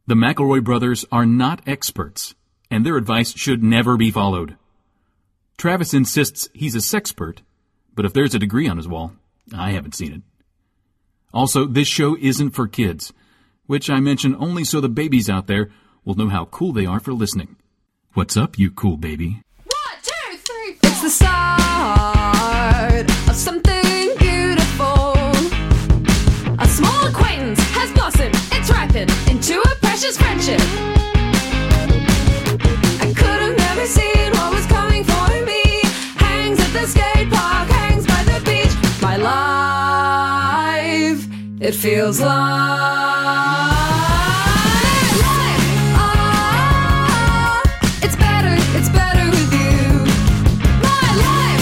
The McElroy brothers are not experts, and their advice should never be followed. Travis insists he's a sexpert, but if there's a degree on his wall, I haven't seen it. Also, this show isn't for kids, which I mention only so the babies out there will know how cool they are for listening. What's up, you cool baby? 1, 2, 3, 4. It's the start of something beautiful. A small acquaintance has blossomed, it's ripened into a precious friendship. I could have never seen what was coming for me. Hangs at the skate park, hangs by the beach. My life, it feels like it's better with you. My life,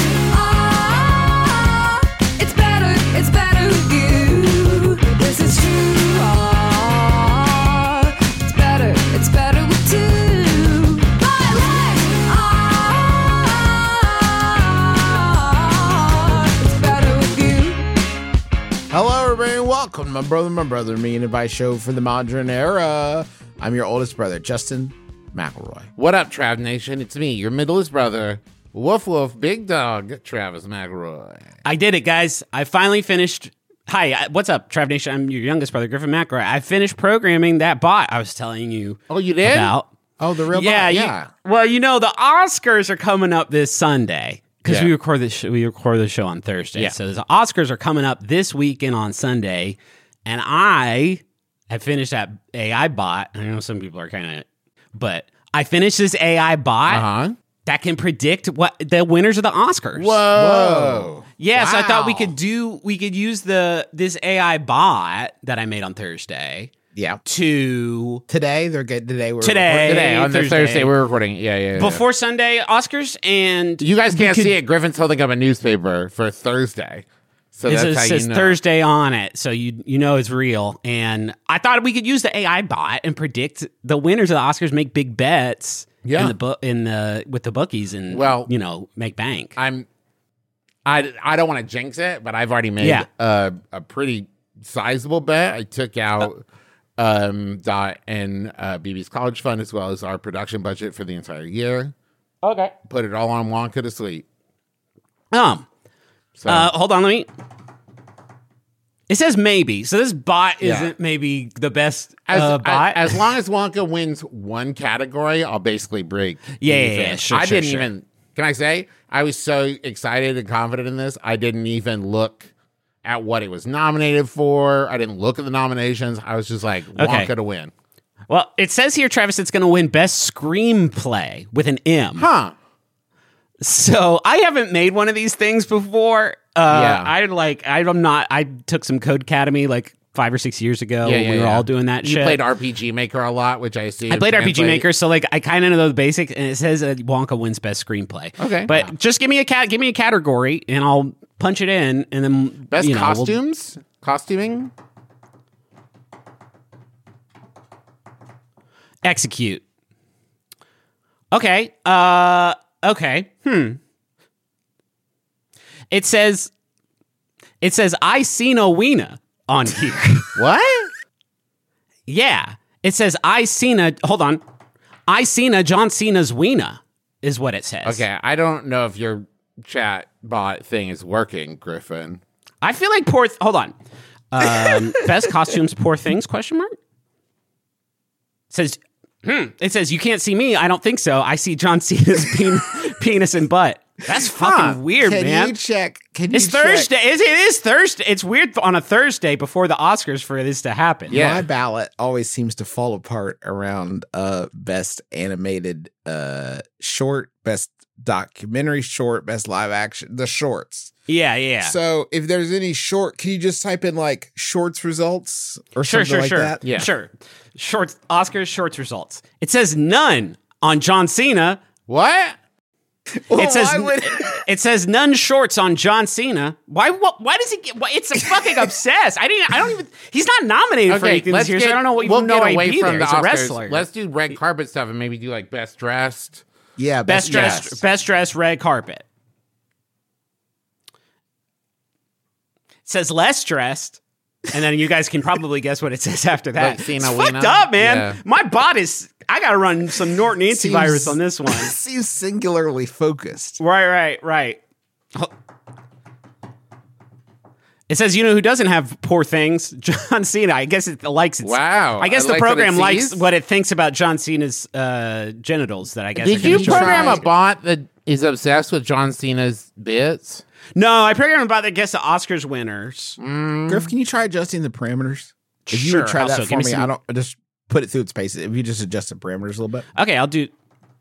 it's better with you. This is true, it's better with two. My life, it's better with you. Hello, everybody, and welcome to My Brother, Me and Advice Show for the Modern Era. I'm your oldest brother, Justin McElroy. What up, Trav Nation? It's me, your middleest brother, Woof Woof Big Dog, Travis McElroy. I did it, guys. I finally finished. Hi, what's up, Trav Nation? I'm your youngest brother, Griffin McElroy. I finished programming that bot I was telling you Oh, you did? about. Oh, the real Yeah, bot? yeah. Well, you know, the Oscars are coming up this Sunday because Yeah. we record the show on Thursday. Yeah. So the Oscars are coming up this weekend on Sunday, and I have finished that AI bot. I know some people are kind of, but I finished this AI bot Uh-huh. that can predict what the winners of the Oscars. Whoa. Yeah, so I thought we Wow. could use this AI bot that I made on Thursday Yeah. to Today, they're good. Today, Today, on Thursday. Thursday, we're recording. Yeah. before Sunday Oscars, and You guys can't we could- see it. Griffin's holding up a newspaper for Thursday. So It that's how says you know. Thursday on it, so you know it's real. And I thought we could use the AI bot and predict the winners of the Oscars, make big bets Yeah. with the bookies, and Well, make bank. I don't want to jinx it, but I've already made Yeah. a pretty sizable bet. I took out Dot and BB's college fund as well as our production budget for the entire year. Okay. Put it all on Wonka to sleep. So Hold on, let me. It says maybe, so this bot Yeah. isn't maybe the best as bot. long as Wonka wins one category, I'll basically break. Yeah, even. sure, I sure, didn't sure. even. Can I say I was so excited and confident in this? I didn't even look at what it was nominated for. I didn't look at the nominations. I was just like Wonka to win. Well, it says here, Travis, it's going to win best screenplay with an M. Huh? So I haven't made one of these things before. Yeah. I took some Code Academy like 5 or 6 years ago. when we were all doing that You shit. played RPG Maker a lot, which I see. I played RPG Maker, so like I kind of know the basics. And it says Wonka wins best screenplay. Okay. but just give me a category, and I'll punch it in, and then Best we'll- costumes, costuming. execute. Okay. Okay. It says I seen a wiener on here. What? Yeah. It says I seen a John Cena's wiener is what it says. Okay, I don't know if your chat bot thing is working, Griffin. I feel like hold on. Best costumes, poor things, question mark? It says you can't see me. I don't think so. I see John Cena's penis and butt. That's fucking weird, man. Can you check? It's Thursday. It is Thursday. It's weird on a Thursday before the Oscars for this to happen. Yeah. My ballot always seems to fall apart around best animated short, best documentary short, best live action, the shorts. Yeah. So if there's any short, can you just type in like shorts results or Sure. something like that? Yeah. Sure. Oscars shorts results. It says none on John Cena. What? Well, It says why would- it says none shorts on John Cena. Why does he get? It's a fucking obsessed. I don't even. He's not nominated for anything this year, so I don't know what. We'll know get why away he'd be from there. the He's a Oscars. wrestler. Let's do red carpet stuff and maybe do like best dressed. Yeah, best dressed red carpet. It says less dressed. And then you guys can probably guess what it says after that. Like It's Cena fucked Wiener? up, man. Yeah. My bot is. I got to run some Norton antivirus on this one. Seems singularly focused. Right. It says, who doesn't have poor things? John Cena. I guess it likes it. Wow. I guess I the like what it program likes sees. what it thinks about John Cena's genitals that I guess. Did are gonna you show program up. a bot that is obsessed with John Cena's bits? No, I programmed about, I guess, the Oscars winners. Griff, can you try adjusting the parameters? If you Sure, would try also, that give for me me, some- I don't just put it through its paces. If you just adjust the parameters a little bit. Okay, I'll do.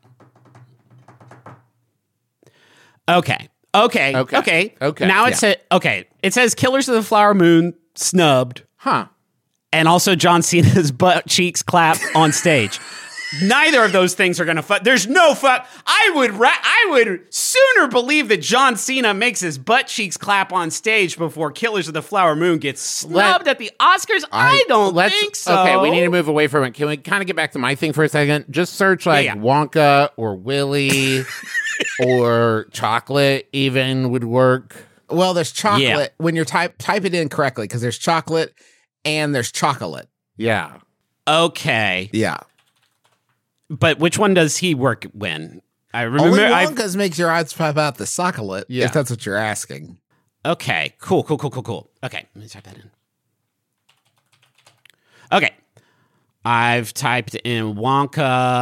Okay. Now it says, it says Killers of the Flower Moon snubbed, Huh. and also John Cena's butt cheeks clap on stage. Neither of those things are going to fuck. There's no fuck. I would sooner believe that John Cena makes his butt cheeks clap on stage before Killers of the Flower Moon gets snubbed at the Oscars. I don't think so. Okay, we need to move away from it. Can we kind of get back to my thing for a second? Just search like Yeah. Wonka or Willy or chocolate even would work. Well, there's chocolate Yeah. when you're type it in correctly because there's chocolate and there's chocolate. Yeah. Okay, Yeah. but which one does he work when? I remember. Only I Wonka's makes your eyes pop out the chocolate. Yeah. If that's what you're asking. Okay, cool. Okay, let me type that in. Okay. I've typed in Wonka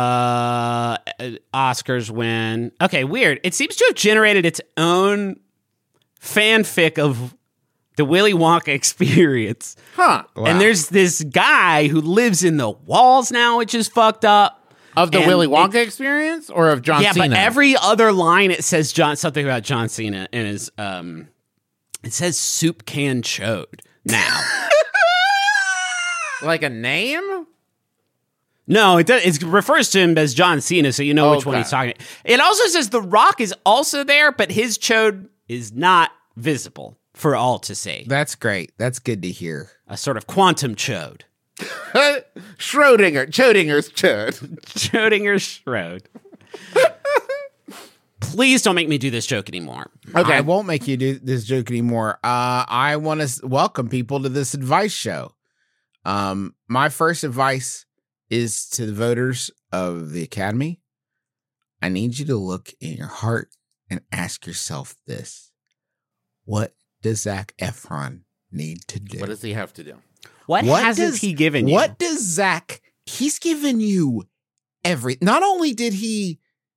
Oscars win. Okay, weird. It seems to have generated its own fanfic of the Willy Wonka experience. Huh. Wow. And there's this guy who lives in the walls now, which is fucked up. Of the And Willy Wonka experience or of John Yeah, Cena? but every other line it says something about John Cena and his it says soup can chode now. like a name? No, it refers to him as John Cena, so you know which one Okay. he's talking. It also says The Rock is also there, but his chode is not visible for all to see. That's great. That's good to hear. A sort of quantum chode. Chodinger's chode. Schrodinger's Schrode. Please don't make me do this joke anymore. Okay. I won't make you do this joke anymore. I want to welcome people to this advice show. My first advice is to the voters of the Academy. I need you to look in your heart and ask yourself this. What does Zac Efron need to do? What does he have to do? What hasn't he given you? What does Zach? He's given you not only did he's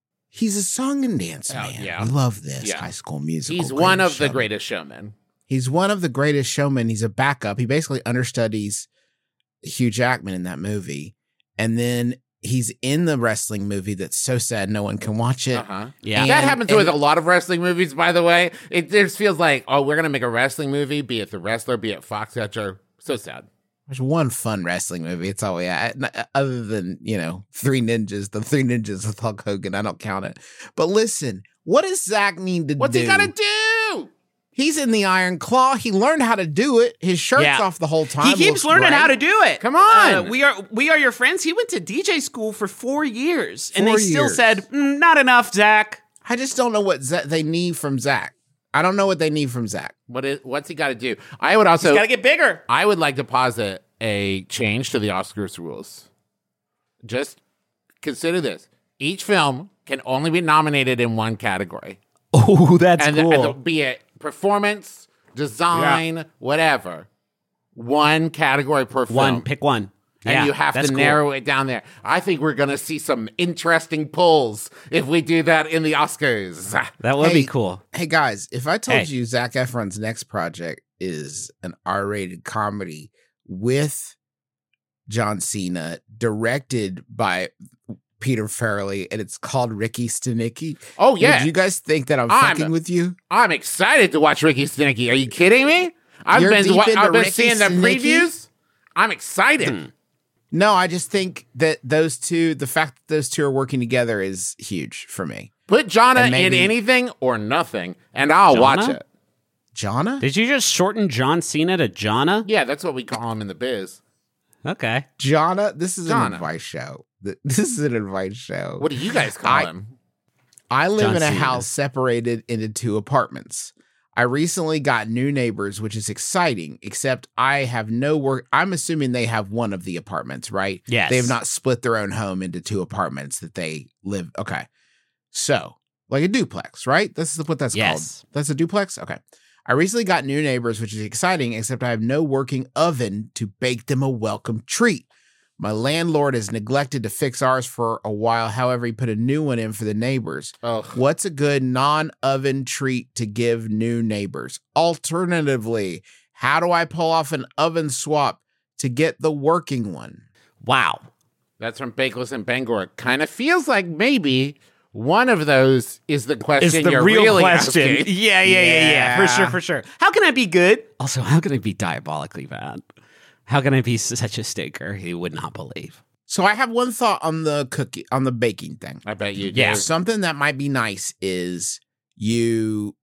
a song and dance Oh, man. yeah. We love this Yeah. High School Musical. He's one of the showman. greatest showmen. He's one of the greatest showmen. He's a backup. He basically understudies Hugh Jackman in that movie. And then he's in the wrestling movie that's so sad no one can watch it. Uh-huh. Yeah. That And- happens with and- a lot of wrestling movies, by the way. It just feels like, oh, we're going to make a wrestling movie, be it The Wrestler, be it Foxcatcher. So sad. There's one fun wrestling movie. It's all we had. Other than, Three Ninjas, the Three Ninjas with Hulk Hogan. I don't count it. But listen, what does Zach need to What's do? he got to do? He's in the Iron Claw. He learned how to do it. His shirt's Yeah. off the whole time. He keeps Looks learning great. how to do it. Come on. We are your friends. He went to DJ school for 4 years, and 4 they still years. said, not enough, Zach. I just don't know what they need from Zach. I don't know what they need from Zach. What's he got to do? I would also, He's got to get bigger. I would like to posit a change to the Oscars rules. Just consider this. Each film can only be nominated in one category. Oh, that's And, and be it performance, design, whatever. One category per film. Pick one. And Yeah, you have that's to cool. narrow it down there. I think we're going to see some interesting pulls if we do that in the Oscars. That would Hey, be cool. Hey guys, if I told Hey. you Zach Efron's next project is an R-rated comedy with John Cena, directed by Peter Farrelly, and it's called Ricky Stenicki. Oh, yeah. Would you guys think that I'm I'm- fucking with you? I'm excited to watch Ricky Stenicki. Are you kidding me? I've You're been deep into Ricky seeing the Stenicki? previews. I'm excited. No, I just think that the fact that those two are working together is huge for me. Put Jonna And maybe- in anything or nothing, and I'll watch Jonna? it. Jonna? Did you just shorten John Cena to Jonna? Yeah, that's what we call him in the biz. Okay. Jonna? This is an Jonna. advice show. This is an advice show. What do you guys call him? I live John in a Cena. house separated into 2 apartments. I recently got new neighbors, which is exciting, except I have no work. I'm assuming they have one of the apartments, right? Yes. They have not split their own home into 2 apartments that they live. Okay. So, like a duplex, right? This is what that's Yes. called. That's a duplex? Okay. I recently got new neighbors, which is exciting, except I have no working oven to bake them a welcome treat. My landlord has neglected to fix ours for a while. However, he put a new one in for the neighbors. Ugh. What's a good non-oven treat to give new neighbors? Alternatively, how do I pull off an oven swap to get the working one? Wow. That's from Bakeless and Bangor. It kind of feels like maybe one of those is the question It's the you're real really question. asking. Yeah. For sure. How can I be good? Also, how can I be diabolically bad? How can I be such a stinker you would not believe? So I have one thought on the baking thing. I bet you do. Yeah. Something that might be nice is you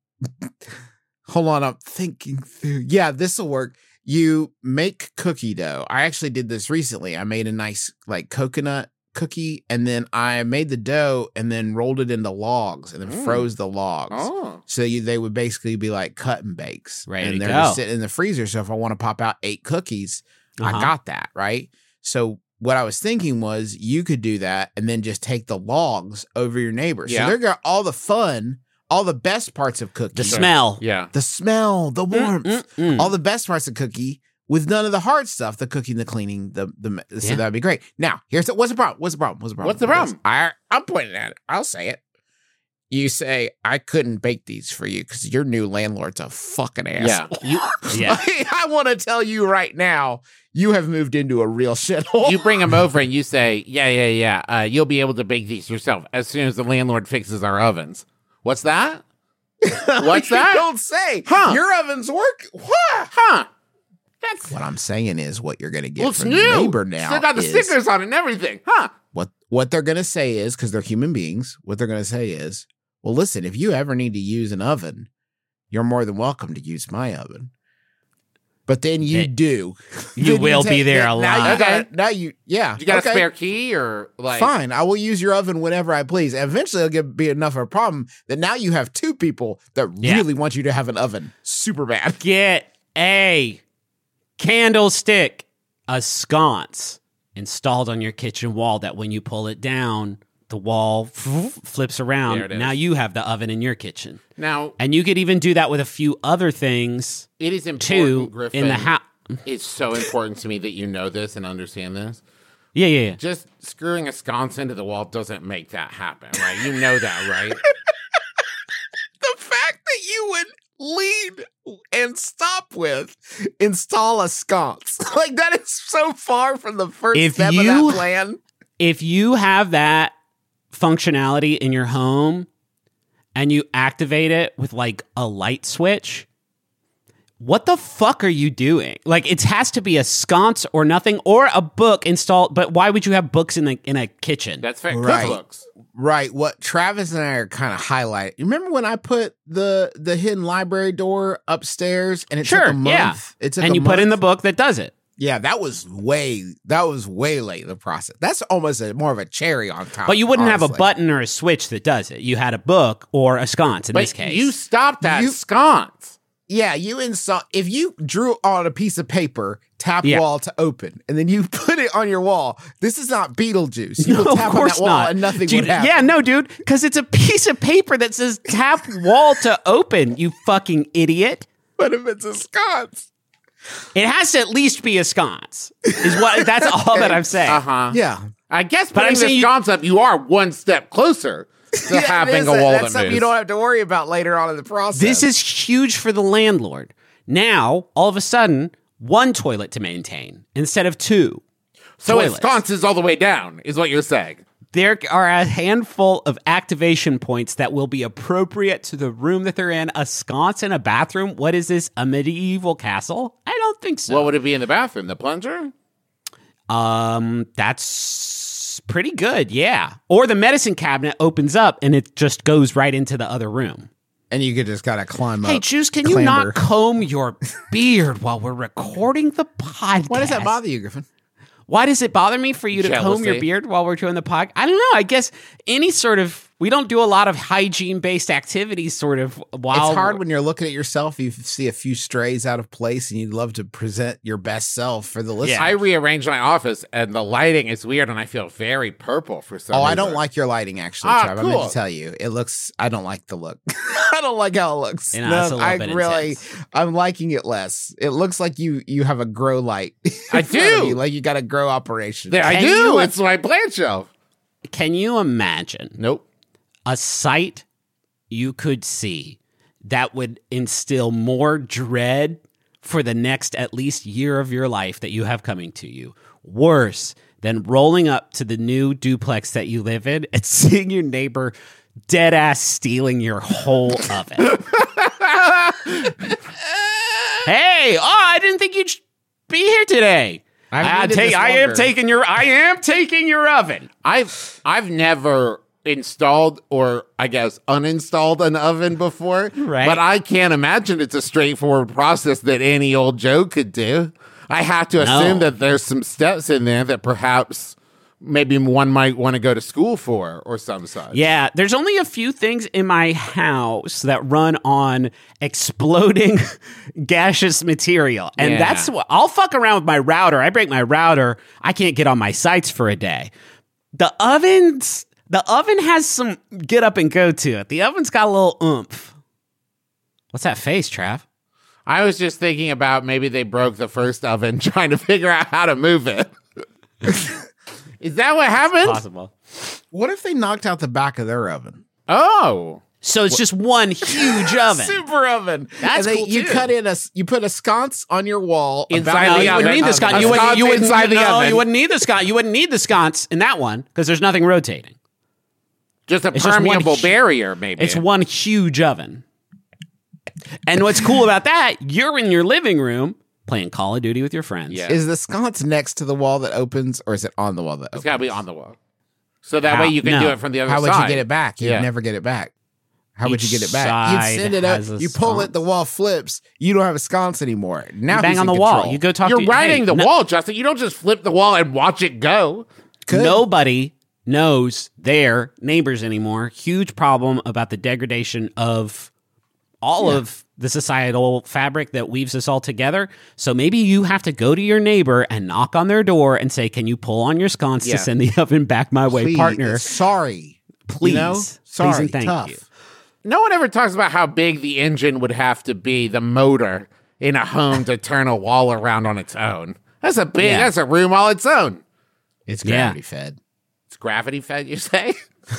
hold on, I'm thinking through. Yeah, this will work. You make cookie dough. I actually did this recently. I made a nice like coconut cookie, and then I made the dough and then rolled it into logs and then froze the logs. Oh. So they would basically be like cut and bakes. Ready and to they're go. just sitting in the freezer. So if I want to pop out 8 cookies, I Uh-huh. got that, right? So what I was thinking was you could do that and then just take the logs over your neighbors. Yeah. So they're got all the fun, all the best parts of cookie. The smell. Yeah. The smell, the warmth, Mm. all the best parts of cookie with none of the hard stuff, the cooking, the cleaning, so Yeah. that'd be great. Now, what's the problem? What's the problem? What's the problem? I'm pointing at it. I'll say it. You say, I couldn't bake these for you because your new landlord's a fucking Yeah. asshole. Yeah. I want to tell you right now, you have moved into a real shithole. You bring them over and you say, yeah. You'll be able to bake these yourself as soon as the landlord fixes our ovens. What's that? What's You that? don't say. Huh. Your ovens work. What? Huh. That's What I'm saying is what you're going to get well, it's from new. your neighbor now. Still got the is- stickers on it and everything. Huh. What they're going to say is, because they're human beings, what they're going to say is, well, listen, if you ever need to use an oven, you're more than welcome to use my oven. But then you do. You Then will be there a now lot. you got, now you, yeah. You got okay. a spare key or like Fine, I will use your oven whenever I please. Eventually, it'll be enough of a problem that now you have 2 people that Yeah. really want you to have an oven super bad. Get a candlestick, a sconce installed on your kitchen wall that when you pull it down, the wall flips There around. it is. Now you have the oven in your kitchen. Now And you could even do that with a few other things it is important, too Griffin. in the house. It's so important to me that you know this and understand this. Yeah. Just screwing a sconce into the wall doesn't make that happen, right? You know that, right? The fact that you would lead and stop with install a sconce. Like that is so far from the first If step of you- that plan. If you have that functionality in your home and you activate it with like a light switch, what the fuck are you doing? Like it has to be a sconce or nothing or a book installed. But why would you have books in a kitchen? That's fair. Right. Cookbooks. Right. What Travis and I are kind of highlighting. Remember when I put the hidden library door upstairs and it took a month? yeah. It took And a you put in the month? book that does it. Yeah, that was way late in the process. That's almost more of a cherry on top. But you wouldn't have a honestly. button or a switch that does it. You had a book or a sconce in But this case. you stopped that You- sconce. Yeah, you install if you drew on a piece of paper, tap Yeah. wall to open, and then you put it on your wall. This is not Beetlejuice. You will No, tap of course on that wall not. and nothing Dude, would happen. Yeah, no, dude, because it's a piece of paper that says tap wall to open, you fucking idiot. But if it's a sconce, It has to at least be a sconce. That's all that I'm saying. Uh-huh. yeah. I guess But I'm putting the saying you- sconce up, you are one step closer to Yeah, having it is. a wall That's that something moves. you don't have to worry about later on in the process. This is huge for the landlord. Now, all of a sudden, 1 toilet to maintain instead of 2. so it toilets. sconces all the way down, is what you're saying. There are a handful of activation points that will be appropriate to the room that they're in. A sconce in a bathroom? What is this? A medieval castle? I don't think so. What would it be in the bathroom? The plunger? That's pretty good, yeah. Or the medicine cabinet opens up and it just goes right into the other room. and you could just gotta climb up. Hey, Juice, can you clamber. not comb your beard while we're recording the podcast? Why does that bother you, Griffin? Why does it bother me for you to comb your Jealousy. beard while we're doing the podcast? I don't know. I guess any sort of we don't do a lot of hygiene-based activities sort of while It's hard when you're looking at yourself, you see a few strays out of place and you'd love to present your best self for the listener. Yeah. I rearranged my office and the lighting is weird and I feel very purple for some reason. I don't like your lighting, actually, Ah, Trav. I meant cool. to tell you. I don't like the look. I don't like how it looks. You know, it's a little bit intense. I'm liking it less. It looks like you have a grow light. I in front of do. you, like you got a grow operation. There, I Can do. you- It's my plant shelf. Can you imagine Nope. a sight you could see that would instill more dread for the next at least year of your life that you have coming to you? Worse than rolling up to the new duplex that you live in and seeing your neighbor dead ass stealing your whole oven. Hey, I didn't think you'd be here today. I am taking your oven. I've never installed or I guess uninstalled an oven before, Right. but I can't imagine it's a straightforward process that any old Joe could do. I have to assume that there's some steps in there that perhaps maybe one might want to go to school for or some such. Yeah, there's only a few things in my house that run on exploding gaseous material. And Yeah. that's what I'll fuck around with my router. I break my router, I can't get on my sites for a day. The oven has some get up and go to it. The oven's got a little oomph. What's that face, Trav? I was just thinking about maybe they broke the first oven trying to figure out how to move it. Is that what happened? Possible. What if they knocked out the back of their oven? Oh. So it's just one huge oven. Super oven. That's and cool, you too. cut in you put a sconce on your wall Inside about- the You oven. wouldn't need the sconce. A You wouldn't, sconce you wouldn't, inside the no, oven. you wouldn't need the sconce. You wouldn't need the sconce in that one because there's nothing rotating. Just a It's just one permeable hu- barrier, maybe. It's one huge oven. And what's cool about that, you're in your living room playing Call of Duty with your friends. Yeah. Is the sconce next to the wall that opens, or is it on the wall that It's opens? got to be on the wall. So that How? way you can No. do it from the other How side. would you get it back? You'd Yeah. never get it back. How would you Each get it back? side You'd send it up. has a You pull it, the wall flips. You don't have a sconce anymore. Now You bang who's on the in wall. control? You go talk You're to riding hey, the no- wall, Justin. You don't just flip the wall and watch it go. Could. Nobody knows their neighbors anymore. Huge problem about the degradation of all of the societal fabric that weaves us all together. So maybe you have to go to your neighbor and knock on their door and say, "Can you pull on your sconce Yeah. to send the oven back my way, Please, partner? Sorry. Please, You know? Please Sorry. and thank Tough. you." No one ever talks about how big the engine would have to be, the motor in a home to turn a wall around on its own. That's a big, Yeah. that's a room all its own. It's Yeah. gravity fed. It's gravity fed, you say?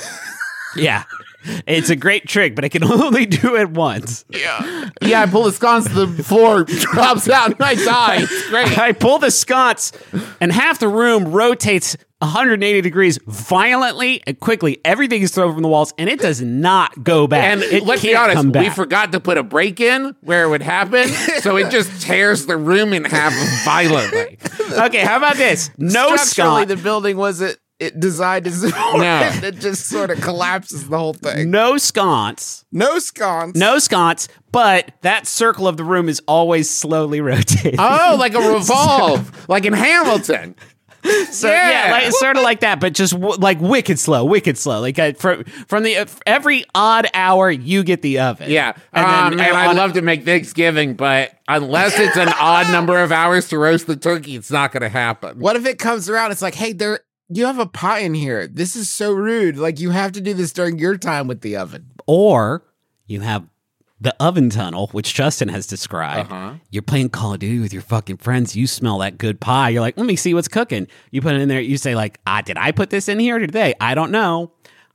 Yeah. It's a great trick, but I can only do it once. Yeah, I pull the sconce, the floor drops out and I die. It's great. I pull the sconce, and half the room rotates 180 degrees violently and quickly. Everything is thrown from the walls, and it does not go back. And it let's be can't honest, come back. we forgot to put a break in where it would happen, so it just tears the room in half violently. Okay, how about this? No Structurally, sconce. the building wasn't designed to support No. it. It just sort of collapses the whole thing. No sconce. No sconce. No sconce, but that circle of the room is always slowly rotating. Oh, like a revolve, like in Hamilton. So yeah, like, it's sort of like that, but just like wicked slow. Like from the every odd hour, you get the oven. Yeah, and then I'd love to make Thanksgiving, but unless it's an odd number of hours to roast the turkey, it's not going to happen. What if it comes around? It's like, hey, you have a pie in here. This is so rude. Like, you have to do this during your time with the oven. Or you have the oven tunnel, which Justin has described. Uh-huh. You're playing Call of Duty with your fucking friends. You smell that good pie. You're like, let me see what's cooking. You put it in there. You say like, did I put this in here today? I don't know.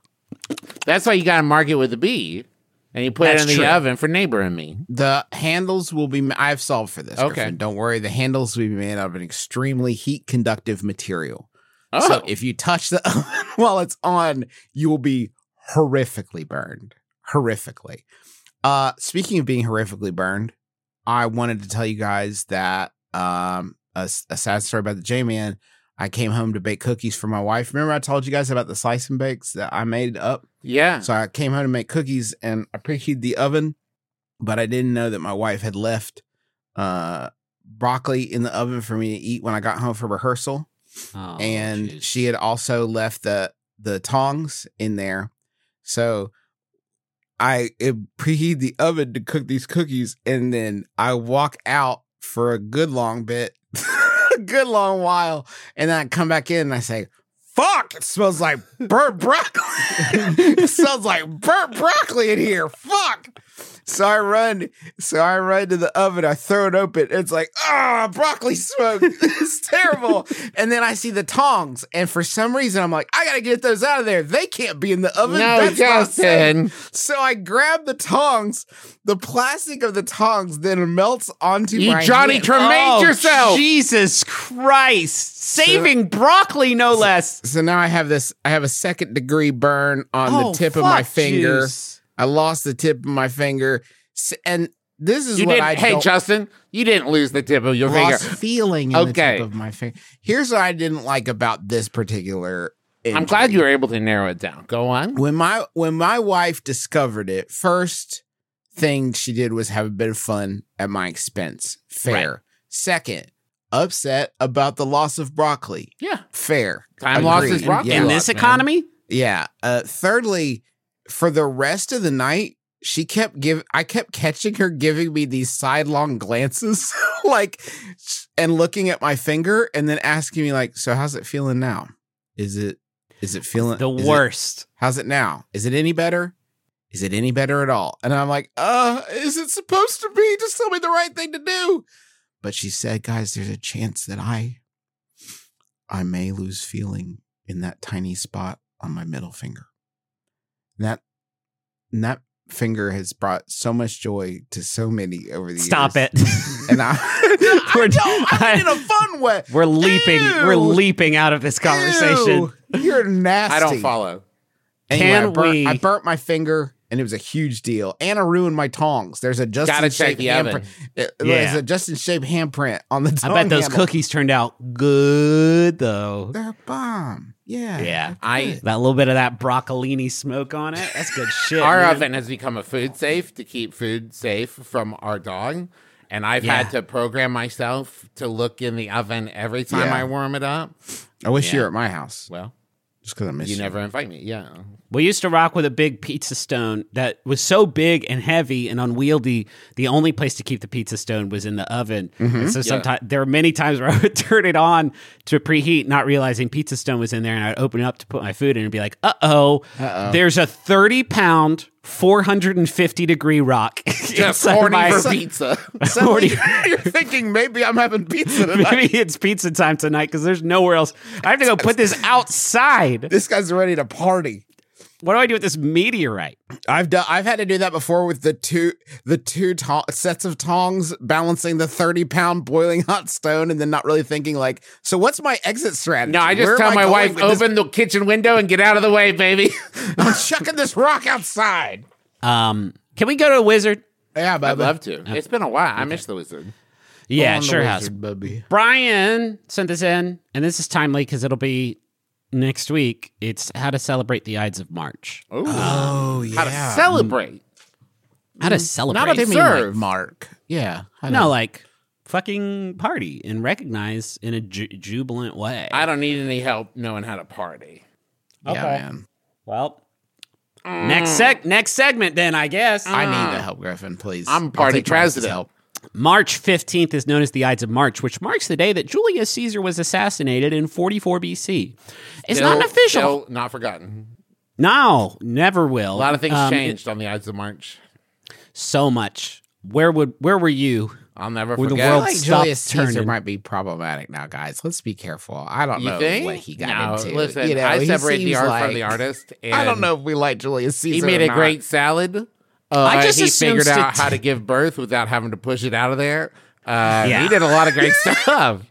That's why you got to mark it with a B, and you put That's it in the true. oven for neighbor and me. The handles will be, I've solved for this. Okay. Griffin. Don't worry. The handles will be made out of an extremely heat conductive material. Oh, So if you touch the oven while it's on, you will be horrifically burned. Horrifically. Speaking of being horrifically burned, I wanted to tell you guys that a sad story about the J-Man. I came home to bake cookies for my wife. Remember I told you guys about the slice and bakes that I made up? yeah. So I came home to make cookies and I preheated the oven, but I didn't know that my wife had left broccoli in the oven for me to eat when I got home for rehearsal. Oh, And jeez. she had also left the tongs in there. So I preheat the oven to cook these cookies, and then I walk out for a good long bit, a good long while, and then I come back in and I say, fuck, it smells like burnt broccoli. It smells like burnt broccoli in here. Fuck. So I run to the oven. I throw it open. It's like, broccoli smoke. It's terrible. And then I see the tongs. And for some reason, I'm like, I got to get those out of there. They can't be in the oven. No, That's not Justin. safe. So I grab the tongs. The plastic of the tongs then melts onto You my Johnny hand. Tremaine yourself. Jesus Christ. Saving broccoli, no less. So now I have a second degree burn on the tip of my fuck finger. juice. I lost the tip of my finger. And this is You what didn't. I Hey, don't Justin, you didn't lose the tip of your finger. lost feeling in the Okay. tip of my finger. Here's what I didn't like about this particular injury. I'm glad you were able to narrow it down. Go on. When my wife discovered it, first thing she did was have a bit of fun at my expense. Fair. Right. Second, upset about the loss of broccoli. Yeah. Fair. Time lost is Agreed. broccoli In Yeah. this man. economy? Yeah. Thirdly, for the rest of the night, I kept catching her giving me these sidelong glances, and looking at my finger, and then asking me like, "So how's it feeling now? Is it feeling The is it- worst. how's it now? Is it any better? Is it any better at all?" And I'm like, is it supposed to be? Just tell me the right thing to do." But she said, "Guys, there's a chance that I may lose feeling in that tiny spot on my middle finger. And that finger has brought so much joy to so many over the years." Stop it. And I mean in a fun way. We're leaping. Ew. We're leaping out of this conversation. Ew, you're nasty. I don't follow. Anyway, I burnt my finger, and it was a huge deal. And I ruined my tongs. There's a Gotta check Justin-shaped the oven. handprint. There's Yeah. a Justin-shaped handprint on the I tongue bet those handle. cookies turned out good, though. They're bomb. Yeah. Yeah. I That little bit of that broccolini smoke on it. That's good shit. Our man. oven has become a food safe to keep food safe from our dog. And I've Yeah. had to program myself to look in the oven every time Yeah. I warm it up. I wish Yeah. you were at my house. Well, Just because I miss you. you never invite me. Yeah. We used to rock with a big pizza stone that was so big and heavy and unwieldy. The only place to keep the pizza stone was in the oven. And so sometimes there were many times where I would turn it on to preheat, not realizing pizza stone was in there, and I'd open it up to put my food in and be like, "Uh-oh, there's a 30-pound, 450-degree rock." Just inside horny my- for pizza. Suddenly, you're thinking maybe I'm having pizza tonight. Maybe it's pizza time tonight because there's nowhere else. I have to go put this outside. This guy's ready to party. What do I do with this meteorite? I've had to do that before with the two sets of tongs balancing the 30-pound boiling hot stone, and then not really thinking like, so what's my exit strategy? No, I just Where tell am my going wife, with this? open the kitchen window and get out of the way, baby. I'm chucking this rock outside. Can we go to a wizard? Yeah, I'd Bubba. love to. It's been a while. I miss the wizard. Yeah, On it the sure has. wizard, Bubby. Brian sent this in, and this is timely because it'll be next week. It's how to celebrate the Ides of March. Ooh. Oh yeah. How to celebrate. How to celebrate. Not what they mean, Serve. like Mark. Yeah. No, like fucking party and recognize in a jubilant way. I don't need any help knowing how to party. Yeah, man. Well, next segment then, I guess. I need the help, Griffin. Please. I'm I'll party take Travis's president. help. March 15th is known as the Ides of March, which marks the day that Julius Caesar was assassinated in 44 BC. It's not an official. Still not forgotten. No, never will. A lot of things Um, changed on the Ides of March. So much. Where were you? I'll never When the forget. I world feel like stopped Julius Caesar turning. might be problematic now, guys. Let's be careful. I don't You know think? what he got No, into. listen, You know, I he separate the seems art like- from the artist. And I don't know if we like Julius Caesar. He made or a not. great salad. I just he assumed figured out stat- how to give birth without having to push it out of there. He did a lot of great stuff.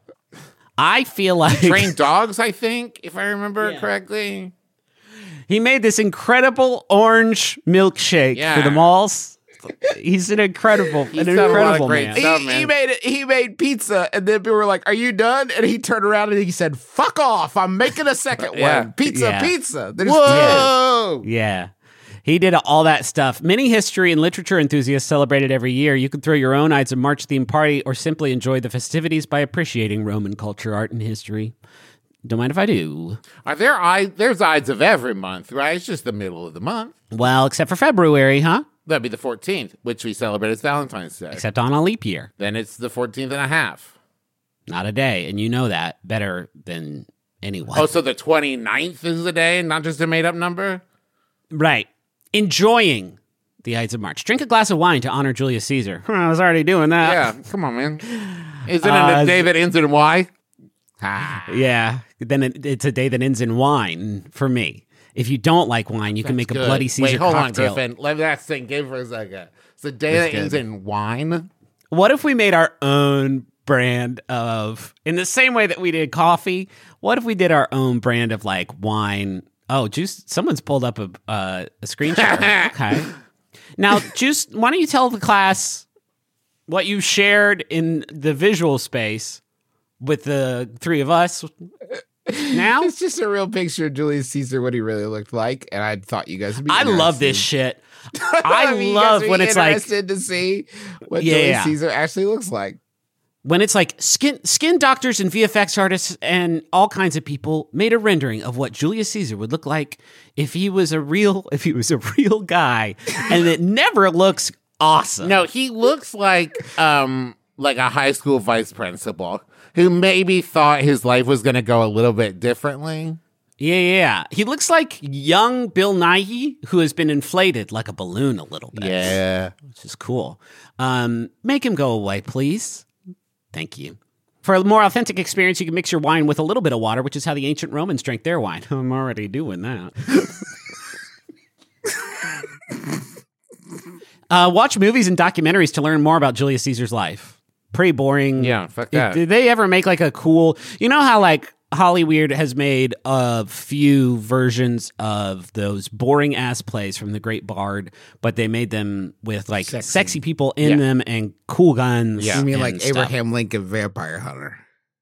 I feel like Trained dogs, I think, if I remember correctly. he made this incredible orange milkshake Yeah. for the malls. He's an incredible done a lot of incredible great man. stuff. He man. made it. He made pizza, and then people were like, "Are you done?" And he turned around and he said, "Fuck off! I'm making a second Yeah. one. Pizza, Yeah. pizza." There's Whoa! Yeah. He did all that stuff. Many history and literature enthusiasts celebrate it every year. You can throw your own Ides of March themed party or simply enjoy the festivities by appreciating Roman culture, art, and history. Don't mind if I do. There's Ides of every month, right? It's just the middle of the month. Well, except for February, huh? That'd be the 14th, which we celebrate as Valentine's Day. Except on a leap year. Then it's the 14th and a half. Not a day. And you know that better than anyone. Oh, so the 29th is the day, not just a made-up number? Right. Enjoying the Ides of March. Drink a glass of wine to honor Julius Caesar. I was already doing that. Yeah, come on, man. Isn't it a day that ends in Y? Yeah. Then it's a day that ends in wine for me. If you don't like wine, you can make a Good. Bloody Caesar Wait, hold cocktail. on, Griffin. Let that sink in for a second. It's a day that ends in wine? What if we made our own brand of, in the same way that we did coffee, what if we did our own brand of like wine? Oh, Juice, someone's pulled up a screen share. Okay. Now, Juice, why don't you tell the class what you shared in the visual space with the three of us now? It's just a real picture of Julius Caesar, what he really looked like, and I thought you guys would be I interested. love this shit. I mean, you love guys would when be it's like, interested to see what Yeah. Julius Caesar actually looks like. when it's like skin doctors and VFX artists and all kinds of people made a rendering of what Julius Caesar would look like if he was a real guy, and it never looks awesome. No, he looks like a high school vice principal who maybe thought his life was going to go a little bit differently. Yeah. He looks like young Bill Nighy who has been inflated like a balloon a little bit. Yeah. Which is cool. Make him go away, please. Thank you. For a more authentic experience, you can mix your wine with a little bit of water, which is how the ancient Romans drank their wine. I'm already doing that. Watch movies and documentaries to learn more about Julius Caesar's life. Pretty boring. Yeah, fuck that. Did they ever make like a cool... You know how like Hollywood has made a few versions of those boring-ass plays from The Great Bard, but they made them with like sexy people in them and cool guns. You mean and like stuff. Abraham Lincoln Vampire Hunter?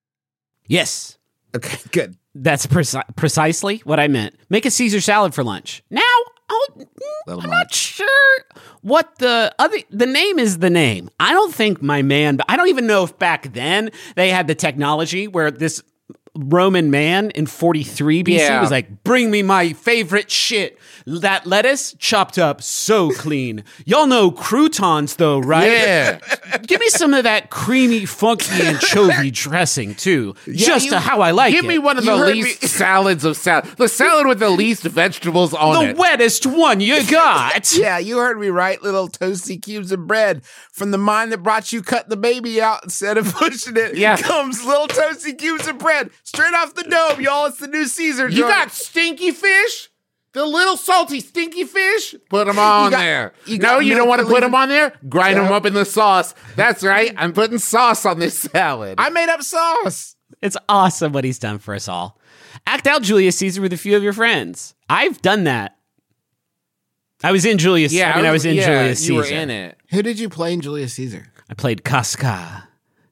Yes. Okay, good. That's precisely what I meant. Make a Caesar salad for lunch. Now, I'm not sure what the name is the name. I don't think I don't even know if back then they had the technology where this Roman man in 43 BC was like, bring me my favorite shit. That lettuce chopped up so clean. Y'all know croutons though, right? Yeah. Give me some of that creamy, funky anchovy dressing too. Just to how I like Give it. me one of the least salads of salad. The salad with the least vegetables on The it. wettest one you got. Yeah, you heard me right. Little toasty cubes of bread from the mind that brought you cut the baby out instead of pushing it. Yeah. Comes little toasty cubes of bread straight off the dome, y'all. It's the new Caesar. You joint. got stinky fish? The little salty stinky fish? Put them on there. No, you don't want to put them on there? Grind them up in the sauce. That's right. I'm putting sauce on this salad. I made up sauce. It's awesome what he's done for us all. Act out Julius Caesar with a few of your friends. I've done that. I was in Julius. I was in Julius Caesar. You were in it. Who did you play in Julius Caesar? I played Casca,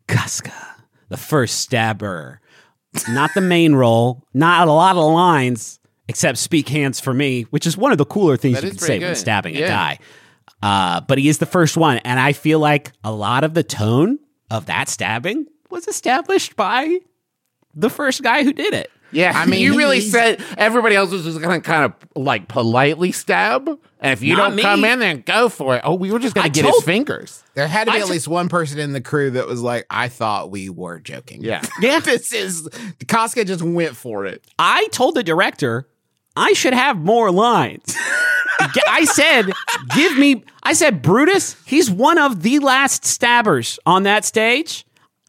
the first stabber. Not the main role. Not a lot of lines, except speak hands for me, which is one of the cooler things you can say when stabbing a guy. But he is the first one, and I feel like a lot of the tone of that stabbing was established by the first guy who did it. Yeah, I mean, you really said everybody else was just going to kind of like politely stab, and if you don't come in, then go for it. Oh, we were just going to get his fingers. There had to be at least one person in the crew that was like, I thought we were joking. Yeah. The Casca just went for it. I told the director I should have more lines. I said, Brutus, he's one of the last stabbers on that stage.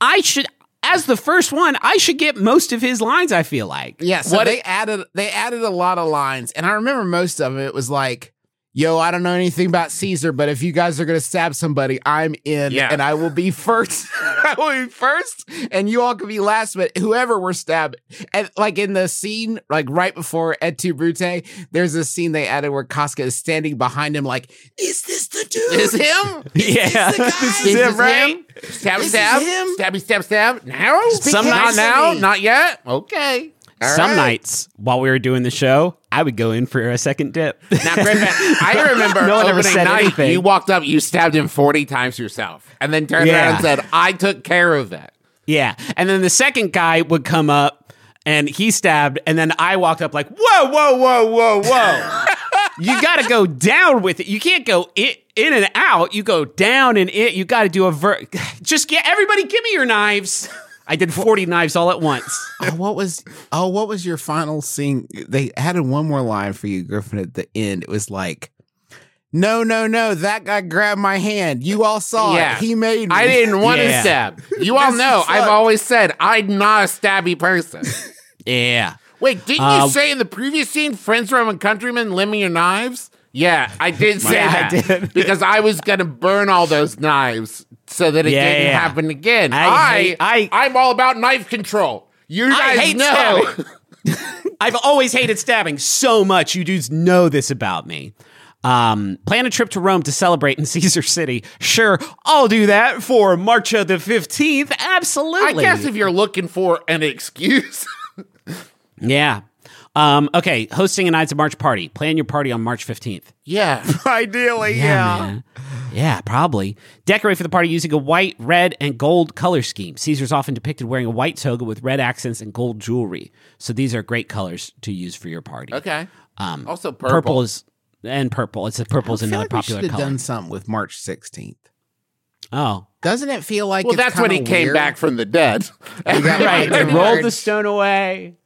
As the first one, I should get most of his lines, I feel like. Yeah, so they added a lot of lines, and I remember most of it was like, yo, I don't know anything about Caesar, but if you guys are going to stab somebody, I'm in, and I will be first. I will be first, and you all can be last, but whoever we're stabbing. And like in the scene, like right before Et tu, Brute, there's a scene they added where Casca is standing behind him like, is this the dude? Is him? Yeah. This is him, right? Stab, stab. Stabby, stab, stab. Now? Not now? Not yet? Okay. Some nights while we were doing the show, I would go in for a second dip. Now, Griffin, I remember No one ever opening said night, anything. you walked up, you stabbed him 40 times yourself, and then turned around and said, I took care of that. Yeah. And then the second guy would come up and he stabbed, and then I walked up like, whoa, whoa, whoa, whoa, whoa. You got to go down with it. You can't go in and out. You go down and in. You got to do just everybody give me your knives. I did 40 knives all at once. What was your final scene? They added one more line for you, Griffin, at the end. It was like, no, that guy grabbed my hand. You all saw it. He made me. I didn't want to stab. You all know I've always said I'm not a stabby person. Yeah. Wait, didn't you say in the previous scene, friends, Roman countrymen, lend me your knives? Yeah, I did say that. I did. Because I was going to burn all those knives so that it didn't happen again. I'm all about knife control. You guys know. I've always hated stabbing so much. You dudes know this about me. Plan a trip to Rome to celebrate in Caesar City. Sure, I'll do that for March of the 15th. Absolutely. I guess if you're looking for an excuse. Yeah. Okay, hosting an Ides of March party. Plan your party on March 15th. Yeah. Ideally, Man. Yeah, probably. Decorate for the party using a white, red, and gold color scheme. Caesar's often depicted wearing a white toga with red accents and gold jewelry. So these are great colors to use for your party. Okay. Also purple is purple. Purple's another popular we should have color. done something with March 16th. Oh. Doesn't it feel like it's that's when he came back from the dead. Right. They rolled the stone away.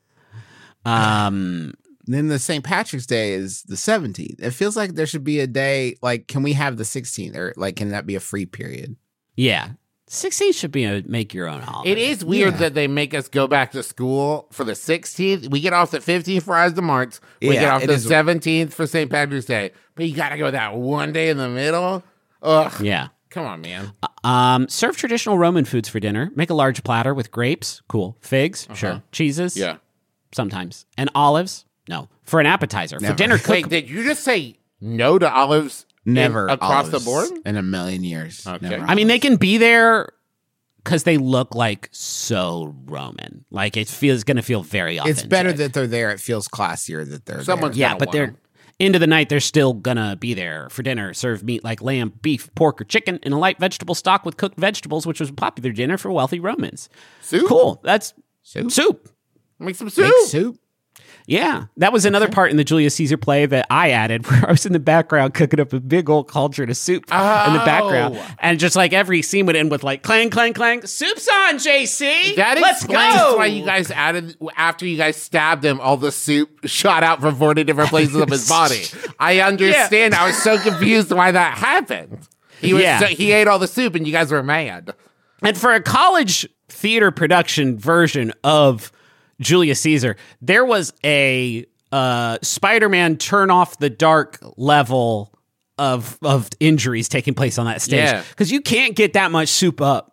Then the St. Patrick's Day is the 17th. It feels like there should be a day, like, can we have the 16th? Or, like, can that be a free period? Yeah. 16th should be a make your own holiday. It is weird that they make us go back to school for the 16th. We get off the 15th for Ides of March. We get off the 17th for St. Patrick's Day. But you got to go that one day in the middle. Ugh. Yeah. Come on, man. Serve traditional Roman foods for dinner. Make a large platter with grapes. Cool. Figs. Sure. Cheeses. Yeah. Sometimes. And olives. No. For an appetizer. For dinner, cook. Wait, did you just say no to olives? Never across olives the board? in a million years. Okay. Never I mean, they can be there because they look like so Roman. Like it feels going to feel very authentic. It's better that they're there. It feels classier that they're Someone's there. Yeah, but they're into the night. They're still gonna be there for dinner. Serve meat like lamb, beef, pork, or chicken in a light vegetable stock with cooked vegetables, which was a popular dinner for wealthy Romans. Soup? Cool. That's soup. Make some soup. Make soup. Yeah, that was another part in the Julius Caesar play that I added, where I was in the background cooking up a big old cauldron of soup in the background, and just like every scene would end with like clang, clang, clang. Soup's on, JC. That Let's explains go. why you guys added after you guys stabbed him, all the soup shot out from 40 different places of his body. I understand. I was so confused why that happened. He ate all the soup, and you guys were mad. And for a college theater production version of Julius Caesar, there was a Spider-Man Turn Off the Dark level of injuries taking place on that stage. Because you can't get that much soup up.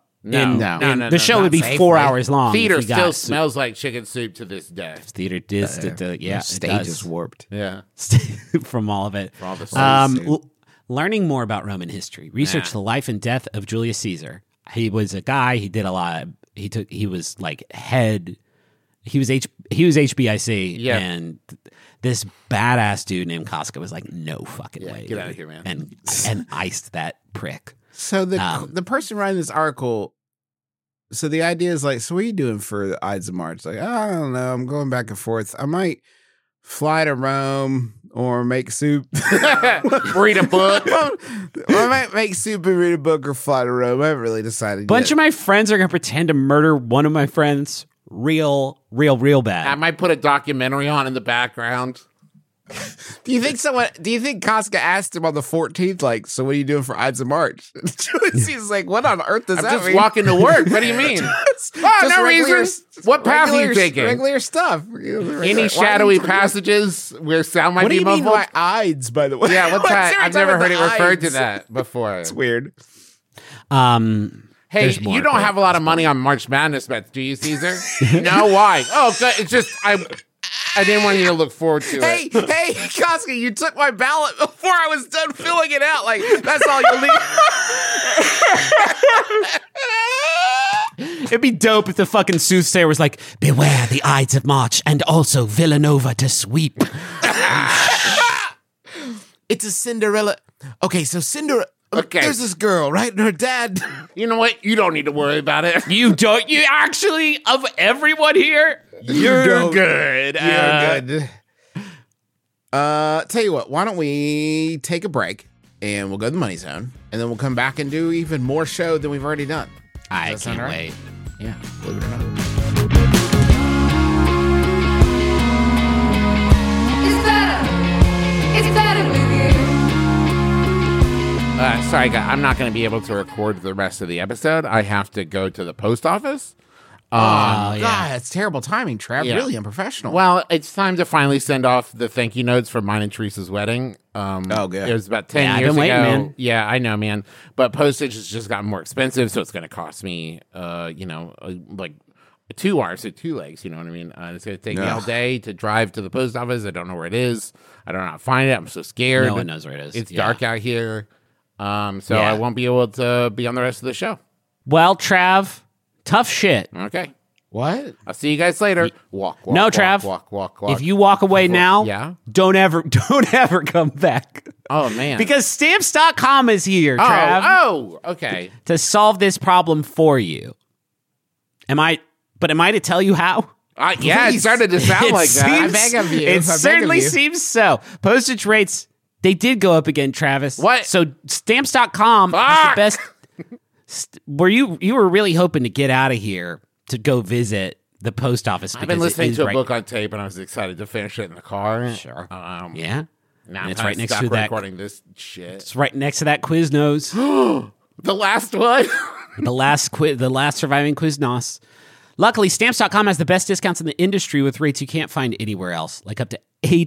No. The show would be 4 hours long. Theater still smells like chicken soup to this day. Theater does. The stage is warped. Yeah. From all of it. From all the Learning more about Roman history. Research the life and death of Julius Caesar. He was a guy. He did a lot. He was like head. He was HBIC, and this badass dude named Casca was like, "No fucking way, get out of here, man!" and iced that prick. So the person writing this article, so the idea is like, so what are you doing for the Ides of March? Like, I don't know, I'm going back and forth. I might fly to Rome or make soup, read a book. I might make soup and read a book or fly to Rome. I haven't really decided. Bunch yet. of my friends are gonna pretend to murder one of my friends. Real bad. I might put a documentary on in the background. Do you think Casca asked him on the 14th, like, so what are you doing for Ides of March? He's like, what on earth does I'm that just mean? walking to work. What do you mean? Just no reason. What path are you taking? Regular stuff. Any shadowy passages where sound might What do be you mean muffled? by Ides, by the way? Yeah, what's that? I've never heard it referred to Ides? that before. It's weird. Hey, you don't have a lot of money on March Madness bets, do you, Caesar? No, why? Oh, it's just I didn't want you to look forward to it. Hey, Casca, you took my ballot before I was done filling it out. Like, that's all you'll need. It'd be dope if the fucking soothsayer was like, beware the Ides of March and also Villanova to sweep. It's a Cinderella. Okay, so Okay. There's this girl, right? And her dad. You know what? You don't need to worry about it. You don't. You actually, of everyone here, you're don't. good. You're good. Tell you what, why don't we take a break and we'll go to the Money Zone and then we'll come back and do even more show than we've already done. I Does that sound can't right? wait. Yeah, believe it or not. It's better with you. Sorry, guys. I'm not going to be able to record the rest of the episode. I have to go to the post office. God, that's terrible timing, Trav. Yeah. Really unprofessional. Well, it's time to finally send off the thank you notes for mine and Teresa's wedding. Oh, good. It was about 10 Yeah, I've years been waiting, ago. man. Yeah, I know, man. But postage has just gotten more expensive, so it's going to cost me, like 2 hours or 2 legs. You know what I mean? It's going to take me all day to drive to the post office. I don't know where it is. I don't know how to find it. I'm so scared. No one knows where it is. It's Yeah. dark out here. So Yeah. I won't be able to be on the rest of the show. Well, Trav, tough shit. Okay. what? I'll see you guys later. Walk. No, walk, Trav. Walk. If you walk away now, yeah. don't ever come back. Oh, man. Because stamps.com is here, Trav, Oh, okay. to solve this problem for you. Am I to tell you how? Yeah, it Please. started to sound like that. I beg of you. I beg It of certainly you. seems so. Postage rates, they did go up again, Travis. What? So stamps.com is the Fuck. best. Were you were really hoping to get out of here to go visit the post office? I've been because it listening is to a right- book on tape, and I was excited to finish it in the car. Sure. Yeah. Yeah. Now And I'm it's kinda right next stuck to that. recording this shit. It's right next to that Quiznos. The last one. the last surviving Quiznos. Luckily, Stamps.com has the best discounts in the industry with rates you can't find anywhere else, like up to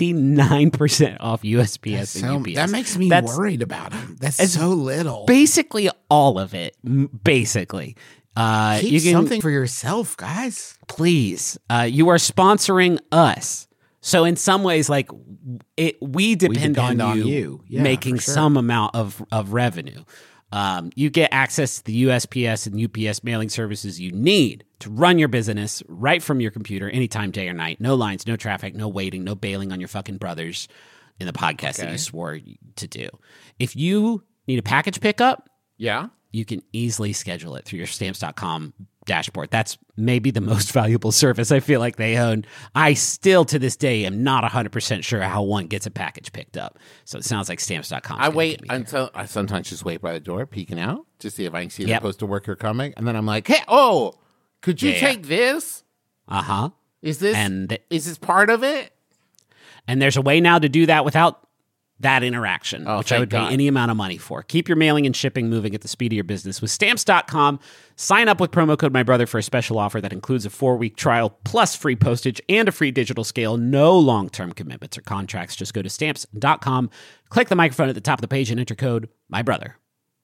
89% off USPS and UPS. That makes me That's worried about him. That's so little. basically all of it. Basically. Keep You can, something for yourself, guys. please. You are sponsoring us. So in some ways, like we depend on you, Yeah, making for sure. some amount of revenue. You get access to the USPS and UPS mailing services you need to run your business right from your computer anytime, day or night. No lines, no traffic, no waiting, no bailing on your fucking brothers in the podcast that you swore to do. If you need a package pickup, Yeah. you can easily schedule it through your stamps.com dashboard. That's maybe the most valuable service I feel like they own. I still, to this day, am not 100% sure how one gets a package picked up. So it sounds like stamps.com. I wait until I sometimes just wait by the door, peeking out to see if I can see Yep. the postal worker coming, and then I'm like, "Hey, oh, could you Yeah. take this? Uh-huh. Is this And- is this part of it?" And there's a way now to do that without that interaction, Oh, which I thank would God. pay any amount of money for. Keep your mailing and shipping moving at the speed of your business with Stamps.com. Sign up with promo code MyBrother for a special offer that includes a 4-week trial plus free postage and a free digital scale. No long-term commitments or contracts. Just go to Stamps.com, click the microphone at the top of the page, and enter code MyBrother.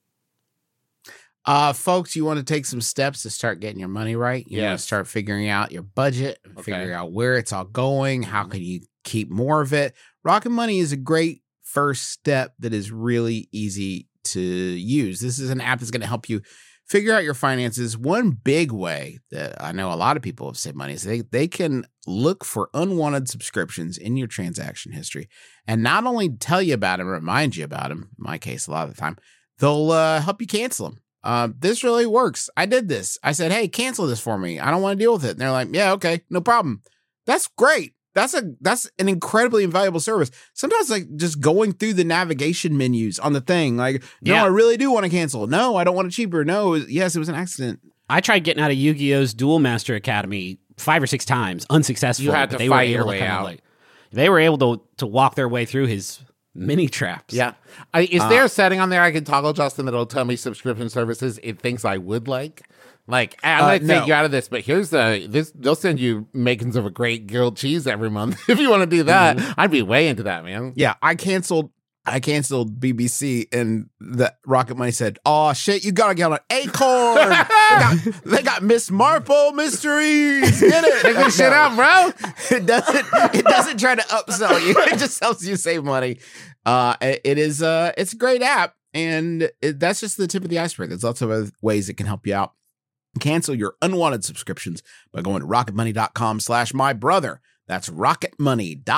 Folks, you want to take some steps to start getting your money right. You want Yes. to start figuring out your budget, figuring out where it's all going. How can you keep more of it? Rocket Money is a great first step that is really easy to use. This is an app that's going to help you figure out your finances. One big way that I know a lot of people have saved money is they can look for unwanted subscriptions in your transaction history and not only tell you about them, remind you about them. In my case, a lot of the time, they'll help you cancel them. This really works. I did this. I said, hey, cancel this for me. I don't want to deal with it. And they're like, yeah, okay, no problem. That's great. That's an incredibly invaluable service. Sometimes like just going through the navigation menus on the thing, like, no, Yeah. I really do want to cancel. No, I don't want it cheaper. No, yes, it was an accident. I tried getting out of Yu-Gi-Oh's Duel Master Academy 5 or 6 times, unsuccessfully. You had but to they fight were your able to way kind of out. like- they were able to walk their way through his mini traps. Yeah. Is there a setting on there I can toggle, Justin, that'll tell me subscription services it thinks I would like? Like, I'm going to no. take you out of this, but here's they'll send you makings of a great grilled cheese every month. If you want to do that, I'd be way into that, man. Yeah, I canceled BBC and the Rocket Money said, oh shit, you gotta get on Acorn. they got Miss Marple mysteries. Get it. Take this shit out, bro. It doesn't try to upsell you. It just helps you save money. It's a great app, and that's just the tip of the iceberg. There's lots of other ways it can help you out. Cancel your unwanted subscriptions by going to rocketmoney.com/mybrother. That's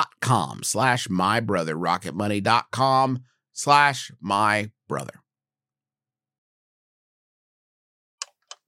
rocketmoney.com/mybrother. rocketmoney.com/mybrother.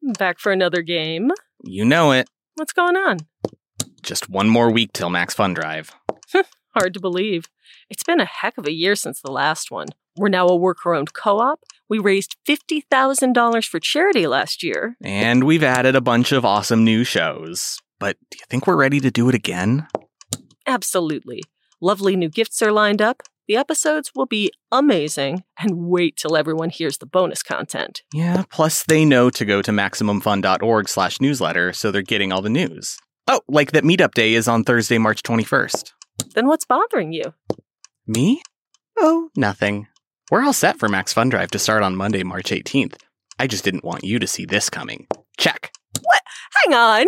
Back for another game? You know it. What's going on? Just one more week till Max Fun Drive. Hard to believe. It's been a heck of a year since the last one. We're now a worker-owned co-op. We raised $50,000 for charity last year. And we've added a bunch of awesome new shows. But do you think we're ready to do it again? Absolutely. Lovely new gifts are lined up. The episodes will be amazing. And wait till everyone hears the bonus content. Yeah, plus they know to go to MaximumFun.org/newsletter, so they're getting all the news. Oh, like that meetup day is on Thursday, March 21st. Then what's bothering you? Me? Oh, nothing. We're all set for Max Fun Drive to start on Monday, March 18th. I just didn't want you to see this coming. Check. What? Hang on.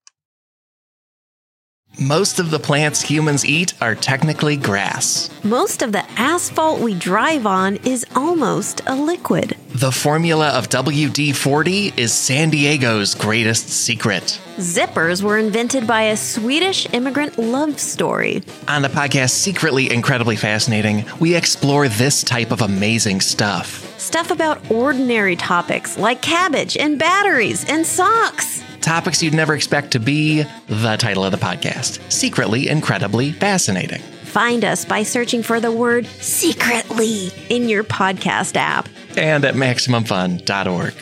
Most of the plants humans eat are technically grass. Most of the asphalt we drive on is almost a liquid. The formula of WD-40 is San Diego's greatest secret. Zippers were invented by a Swedish immigrant love story. On the podcast Secretly Incredibly Fascinating, we explore this type of amazing stuff. Stuff about ordinary topics like cabbage and batteries and socks. Topics you'd never expect to be the title of the podcast. Secretly Incredibly Fascinating. Find us by searching for the word secretly in your podcast app. And at MaximumFun.org.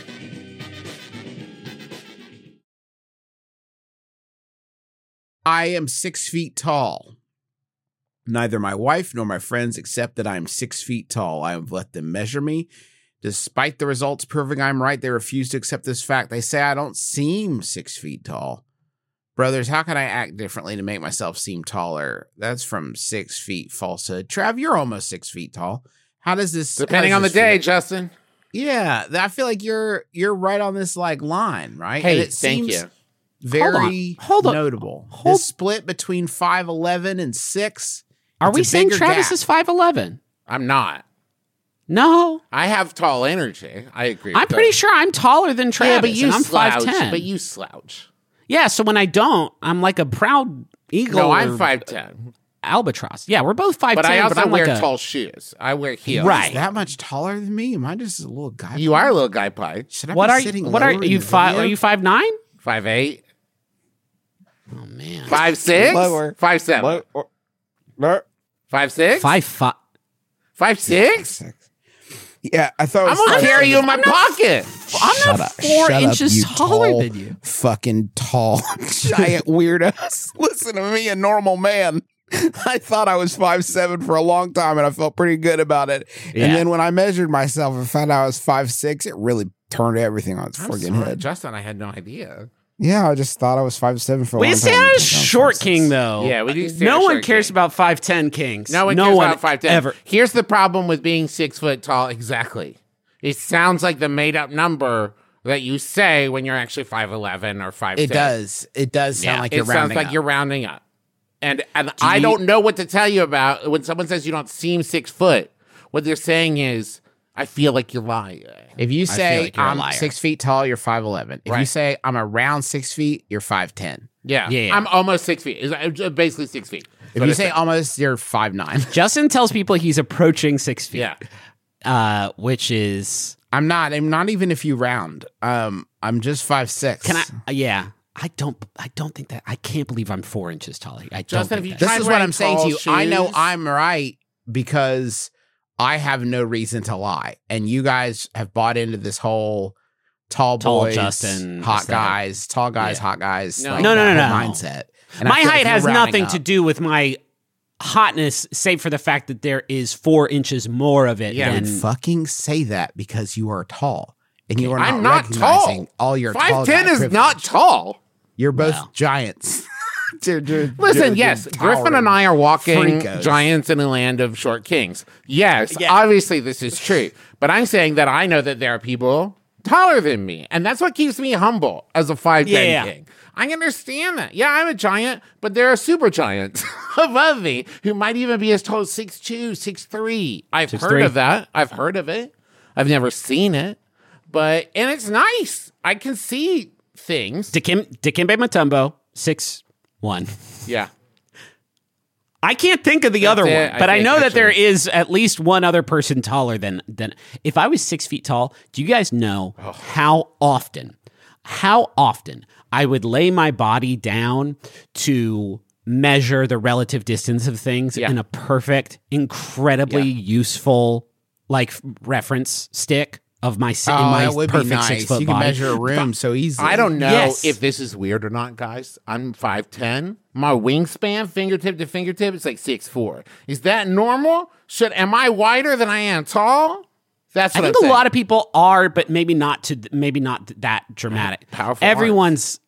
I am 6 feet tall. Neither my wife nor my friends accept that I am 6 feet tall. I have let them measure me. Despite the results proving I'm right, they refuse to accept this fact. They say I don't seem 6 feet tall. Brothers, how can I act differently to make myself seem taller? That's from 6 feet falsehood. Trav, you're almost 6 feet tall. How does this... Depending on the day, Justin. Yeah, I feel like you're right on this like line, right? Hey, and it thank seems you. Very Hold on. notable. Hold- This split between 5'11" and 6. Are it's we a saying bigger Travis gap. is 5'11"? I'm not. No. I have tall energy. I agree. I'm with pretty that. sure I'm taller than Travis. Yeah, but you and I'm slouch. 5'10". But you slouch. Yeah, so when I don't, I'm like a proud eagle. No, I'm or 5'10". albatross. Yeah, we're both 5'10", But I also I'm wear like tall shoes. I wear heels. Right. Is that much taller than me? Am I just a little guy? You are a little guy pie. Should I What be are sitting you? What are lower in you? the Five? video? Are you 5'9"? 5'8". Oh man, 5'6". Lower. 5'7". 5'6". 5'5". 5'6". Yeah, I thought I'm gonna carry you in my pocket. I'm not 4 inches taller than you. Fucking tall, giant weirdos. Listen to me, a normal man. I thought I was 5'7" for a long time, and I felt pretty good about it. Yeah. And then when I measured myself and found out I was 5'6", it really turned everything on its friggin' head. Justin, I had no idea. Yeah, I just thought I was 5'7" for a We long stay time. on a short king though. Yeah, we do stay No on a one short cares king. about 5'10" kings. No one cares about 5'10". ever. Here's the problem with being 6 foot tall. Exactly. It sounds like the made up number that you say when you're actually 5'11" or 5'10". It does. It does sound like you're it sounds rounding like up. you're rounding up. And I don't know what to tell you about when someone says you don't seem 6 foot. What they're saying is, I feel like you're lying. If you say like you're a I'm liar. 6 feet tall, you're 5'11". If you Right. say I'm around 6 feet, you're 5'10". Yeah. I'm almost 6 feet. It's basically 6 feet. If you say almost, you're 5'9". Justin tells people he's approaching 6 feet. yeah. Which is I'm not even if you round. I'm just 5'6". can I? Yeah, I don't think that. I can't believe I'm 4 inches taller. I don't Justin, think if you that. This Try is what wearing I'm saying to you. tall I know shoes. I'm right because I have no reason to lie, and you guys have bought into this whole tall boys, Justin hot aesthetic. guys, tall guys, hot guys. No. like No, that no, whole no. mindset. And I My feel like height you're has rounding nothing up. to do with my hotness, save for the fact that there is 4 inches more of it. Yeah. than Dude, fucking say that because you are tall. And you are I'm not not tall. recognizing all your tall 5'10" guy is privilege. not tall. You're both Well. giants. Listen, yes, Griffin and I are walking freakos. giants in a land of short kings. Yes, obviously this is true. But I'm saying that I know that there are people taller than me. And that's what keeps me humble as a 5'10" Yeah. king. I understand that. Yeah, I'm a giant, but there are super giants above me who might even be as tall as 6'2", 6'3". I've heard 6'3". of that. I've heard of it. I've never seen it. And it's nice. I can see things. Dikembe Mutombo, 6'1". Yeah. I can't think of the That's other it, one, but I think, know that there actually. is at least one other person taller than. If I was 6 feet tall, do you guys know how often how often I would lay my body down to measure the relative distance of things in a perfect, incredibly useful like reference stick of my in my that would perfect be nice. 6 foot You can body. measure a room so easily. I don't know Yes. if this is weird or not, guys. I'm 5'10". My wingspan, fingertip to fingertip, is like 6'4". Is that normal? Am I wider than I am tall? That's what I think I'm saying. a lot of people are, but maybe not that dramatic. Powerful Everyone's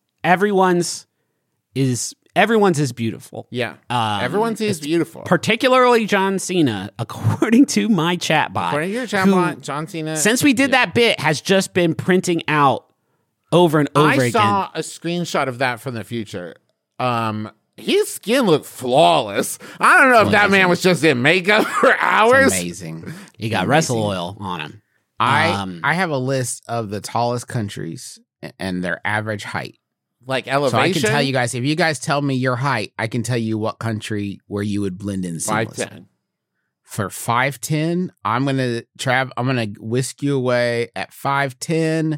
is beautiful. Yeah. Everyone's is beautiful. Particularly John Cena, according to my chatbot. According to your who, chatbot, John Cena. Since we did that bit, has just been printing out over and over I again. saw a screenshot of that from the future. His skin looked flawless. I don't know if that man was just in makeup for hours. It's amazing. He got wrestle oil on him. I have a list of the tallest countries and their average height. Like elevation. So I can tell you guys, if you guys tell me your height, I can tell you what country where you would blend in seamlessly. 5'10". For 5'10", I'm gonna whisk you away at 5'10".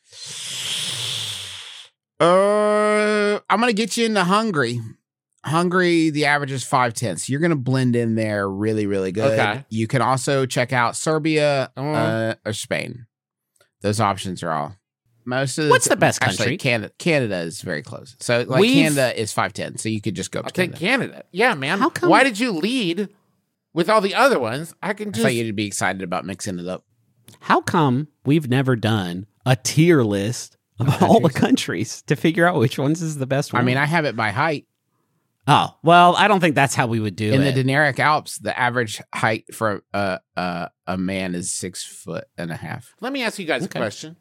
I'm gonna get you into Hungary. Hungary, the average is 5'10", so you're gonna blend in there really, really good. Okay. You can also check out Serbia or Spain. Those options are all. What's the best country? Actually, Canada is very close. So like Canada is 5'10", so you could just go up I'll to take Canada. Canada. Yeah, man. How come- Why did you lead with all the other ones? I can I just. thought you'd be excited about mixing it up. How come we've never done a tier list of all the countries to figure out which ones is the best one? I mean, I have it by height. Oh, well, I don't think that's how we would do In it. the Dinaric Alps, the average height for a man is 6'1.5". Let me ask you guys Okay. a question.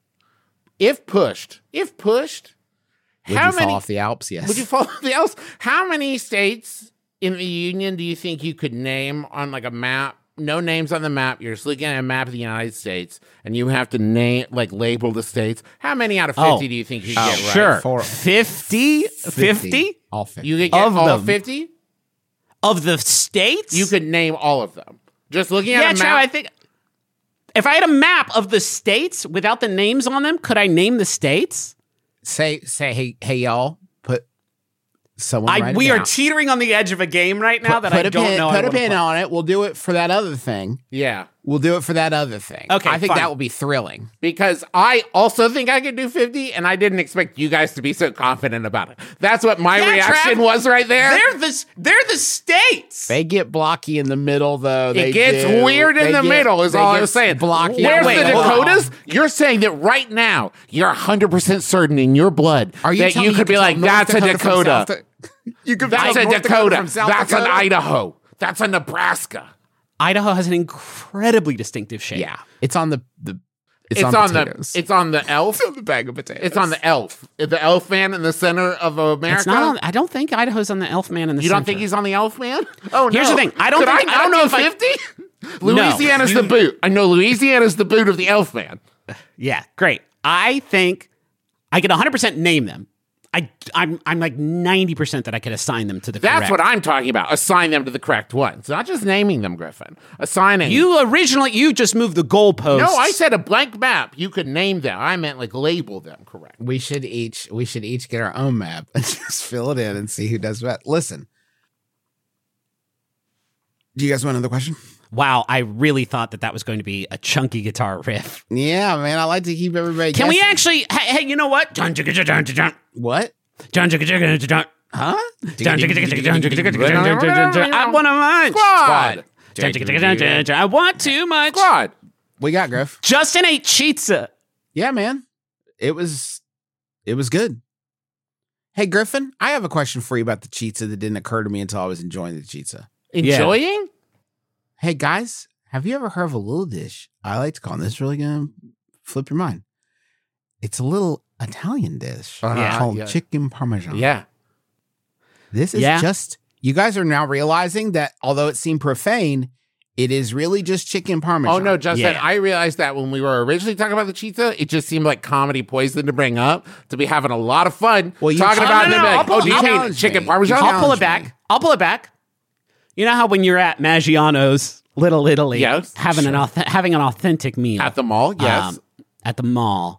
If pushed, Would how you many fall off the Alps? Yes. would you fall off the Alps? How many states in the Union do you think you could name on like a map? No names on the map. You're just looking at a map of the United States, and you have to name label the states. How many out of 50 do you think you get right? Sure. 50? 50? All 50. You could get Of all them. 50? Of the states? You could name all of them. Just looking at Yeah, a map. Chow, I think if I had a map of the states without the names on them, could I name the states? Say, hey, y'all, put someone. write it We are down. teetering on the edge of a game right now that I don't know. Put a pin on it. We'll do it for that other thing. Yeah. We'll do it for that other thing. Okay, I think fine. that will be thrilling. Because I also think I could do 50, and I didn't expect you guys to be so confident about it. That's what my Yeah, reaction Trav, was right there. They're the states. They get blocky in the middle, though. It gets weird in the middle, is all I was saying. Blocky. Where's Wait, the hold on. Dakotas? You're saying that right now, you're 100% certain in your blood that telling you me could be can like, tell North that's a Dakota from Dakota. South You could That's tell a North Dakota. from South That's an Dakota? Idaho. That's a Nebraska. Idaho has an incredibly distinctive shape. Yeah, it's on the It's on potatoes. the elf. It's on the bag of potatoes. It's on the elf. The elf man in the center of America. It's not on, I don't think Idaho's on the elf man in the You center. don't think he's on the elf man? Oh, Here's no. the thing. I don't Could think- I I don't know know if I- 50? Louisiana's the boot. I know Louisiana's the boot of the elf man. Yeah, great. I think I could 100% name them. I'm like 90% that I could assign them to the That's correct. what I'm talking about. Assign them to the correct ones. Not just naming them, Griffin. Assigning. You just moved the goalposts. No, I said a blank map. You could name them. I meant like label them correct. We should each get our own map and just fill it in and see who does what. Listen, do you guys want another question? Wow, I really thought that was going to be a chunky guitar riff. Yeah, man, I like to keep everybody. Can we guessing. actually? Hey, you know what? What? Huh? I want too much. Squad. I want too much. Squad. We got Griff. Justin ate pizza. Yeah, man. It was good. Hey, Griffin, I have a question for you about the pizza that didn't occur to me until I was enjoying the pizza. Enjoying? Hey, guys, have you ever heard of a little dish I like to call, and this is really going to flip your mind. It's a little Italian dish called chicken parmesan. Yeah. This is just, you guys are now realizing that although it seemed profane, it is really just chicken parmesan. Oh, no, Justin, I realized that when we were originally talking about the pizza, it just seemed like comedy poison to bring up, to be having a lot of fun talking about it. I'll Do you mean chicken parmesan? I'll pull it back. You know how when you're at Maggiano's, Little Italy, having an authentic meal At the mall, yes. at the mall,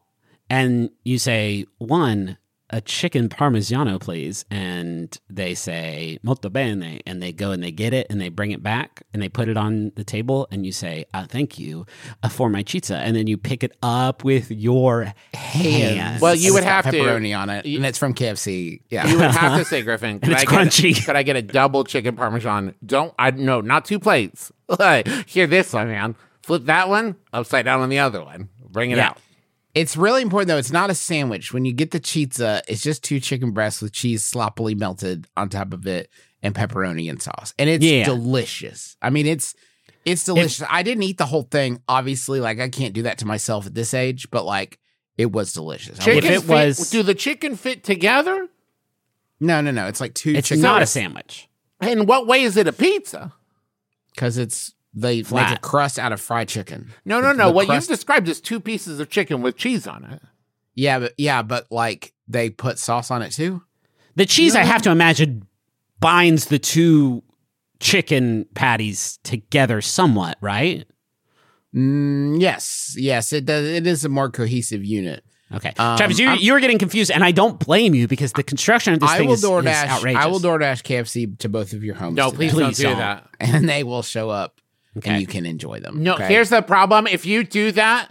and you say, 1, a chicken parmigiano, please. And they say, molto bene. And they go and they get it and they bring it back and they put it on the table and you say, thank you for my pizza. And then you pick it up with your hands. Well, you would It's got have to. pepperoni on it, and it's from KFC. Yeah. You would have to say, Griffin, And it's crunchy. Could I get a double chicken parmesan? No, not 2 plates. Here, this one, man. Flip that one upside down on the other one. Bring it out. It's really important, though. It's not a sandwich. When you get the chizza, it's just 2 chicken breasts with cheese sloppily melted on top of it and pepperoni and sauce. And it's delicious. I mean, it's delicious. I didn't eat the whole thing, obviously. Like, I can't do that to myself at this age, but, like, it was delicious. Do the chicken fit together? No. It's like 2 It's chicken not a breasts. sandwich. In what way is it a pizza? Because they make a crust out of fried chicken. No. The What crust- you've described is 2 pieces of chicken with cheese on it. Yeah, but like they put sauce on it too. The cheese, I have to imagine, binds the 2 chicken patties together somewhat, right? Yes, it does. It is a more cohesive unit. Okay. Travis, you were getting confused, and I don't blame you because the construction of this thing is outrageous. I will DoorDash KFC to both of your homes. No, today. please don't do that. And they will show up, Okay. and you can enjoy them. No, okay? here's the problem. If you do that,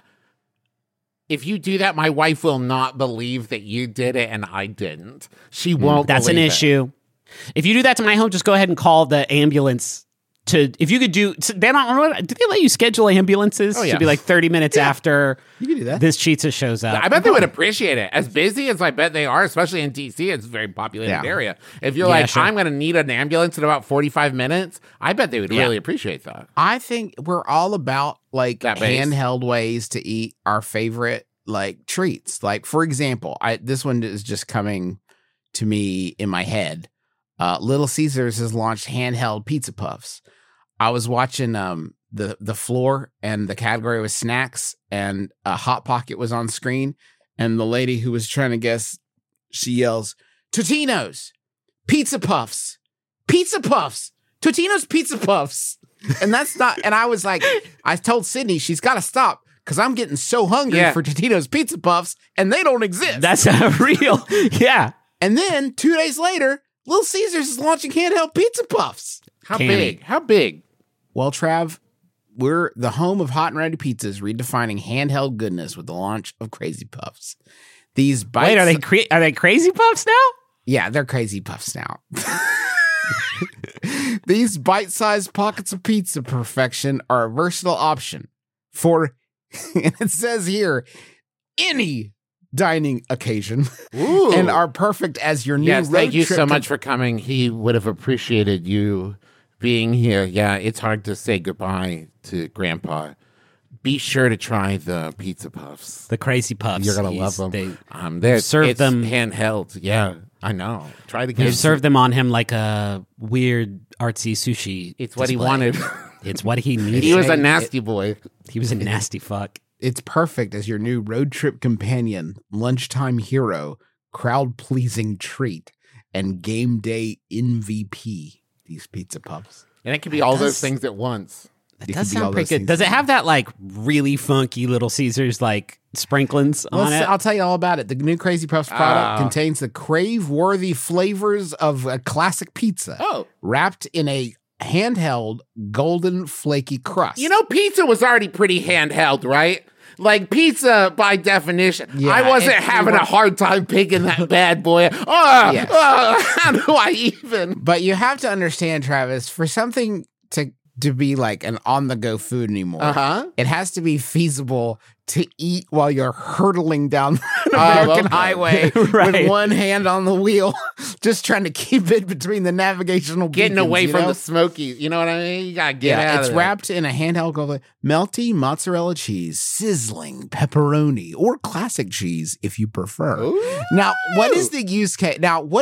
my wife will not believe that you did it and I didn't. She won't. That's an believe it. issue. If you do that to my home, just go ahead and call the ambulance. If you could do, do they let you schedule ambulances to be like 30 minutes after You can do that. this pizza shows up? I bet they would appreciate it. As busy as I bet they are, especially in DC, it's a very populated area. If you're like, sure. I'm going to need an ambulance in about 45 minutes, I bet they would really appreciate that. I think we're all about like That base. handheld ways to eat our favorite like treats. Like for example, this one is just coming to me in my head. Little Caesars has launched handheld pizza puffs. I was watching the floor and the category was snacks and a Hot Pocket was on screen and the lady who was trying to guess, she yells, Totino's pizza puffs, Totino's pizza puffs. And that's not, and I was like, I told Sydney, she's got to stop because I'm getting so hungry for Totino's pizza puffs and they don't exist. That's not real. Yeah. And then 2 days later, Little Caesars is launching handheld pizza puffs. How big? Well, Trav, we're the home of hot and ready pizzas, redefining handheld goodness with the launch of Crazy Puffs. These bites. Wait, are they Crazy Puffs now? Yeah, they're Crazy Puffs now. These bite-sized pockets of pizza perfection are a versatile option for, and it says here, any dining occasion, and are perfect as your new road thank you trip so much for coming. He would have appreciated you being here. Yeah, it's hard to say goodbye to Grandpa. Be sure to try the pizza puffs. The Crazy Puffs. You're gonna love them. They serve it's them handheld. Yeah, I know. Try it again. They've served them on him like a weird artsy sushi. It's what he display. wanted. It's what he needed. He was a nasty boy. He was a nasty fuck. It's perfect as your new road trip companion, lunchtime hero, crowd-pleasing treat, and game day MVP. These pizza puffs. And it could be all those things at once. That does sound pretty good. Does it have that like really funky Little Caesars like sprinklings on it? I'll tell you all about it. The new Crazy Puffs product contains the crave-worthy flavors of a classic pizza, wrapped in a handheld golden flaky crust. You know, pizza was already pretty handheld, right? Like pizza, by definition, Yeah, I wasn't having a hard time picking that bad boy. How do I even? But you have to understand, Travis, for something to be like an on-the-go food anymore, it has to be feasible to eat while you're hurtling down an American highway with one hand on the wheel, just trying to keep it between the navigational Getting beacons, away you from know? the smokies. You know what I mean? You gotta get out it's of there. wrapped in a handheld golden melty mozzarella cheese, sizzling pepperoni, or classic cheese if you prefer. Now, what is the use case?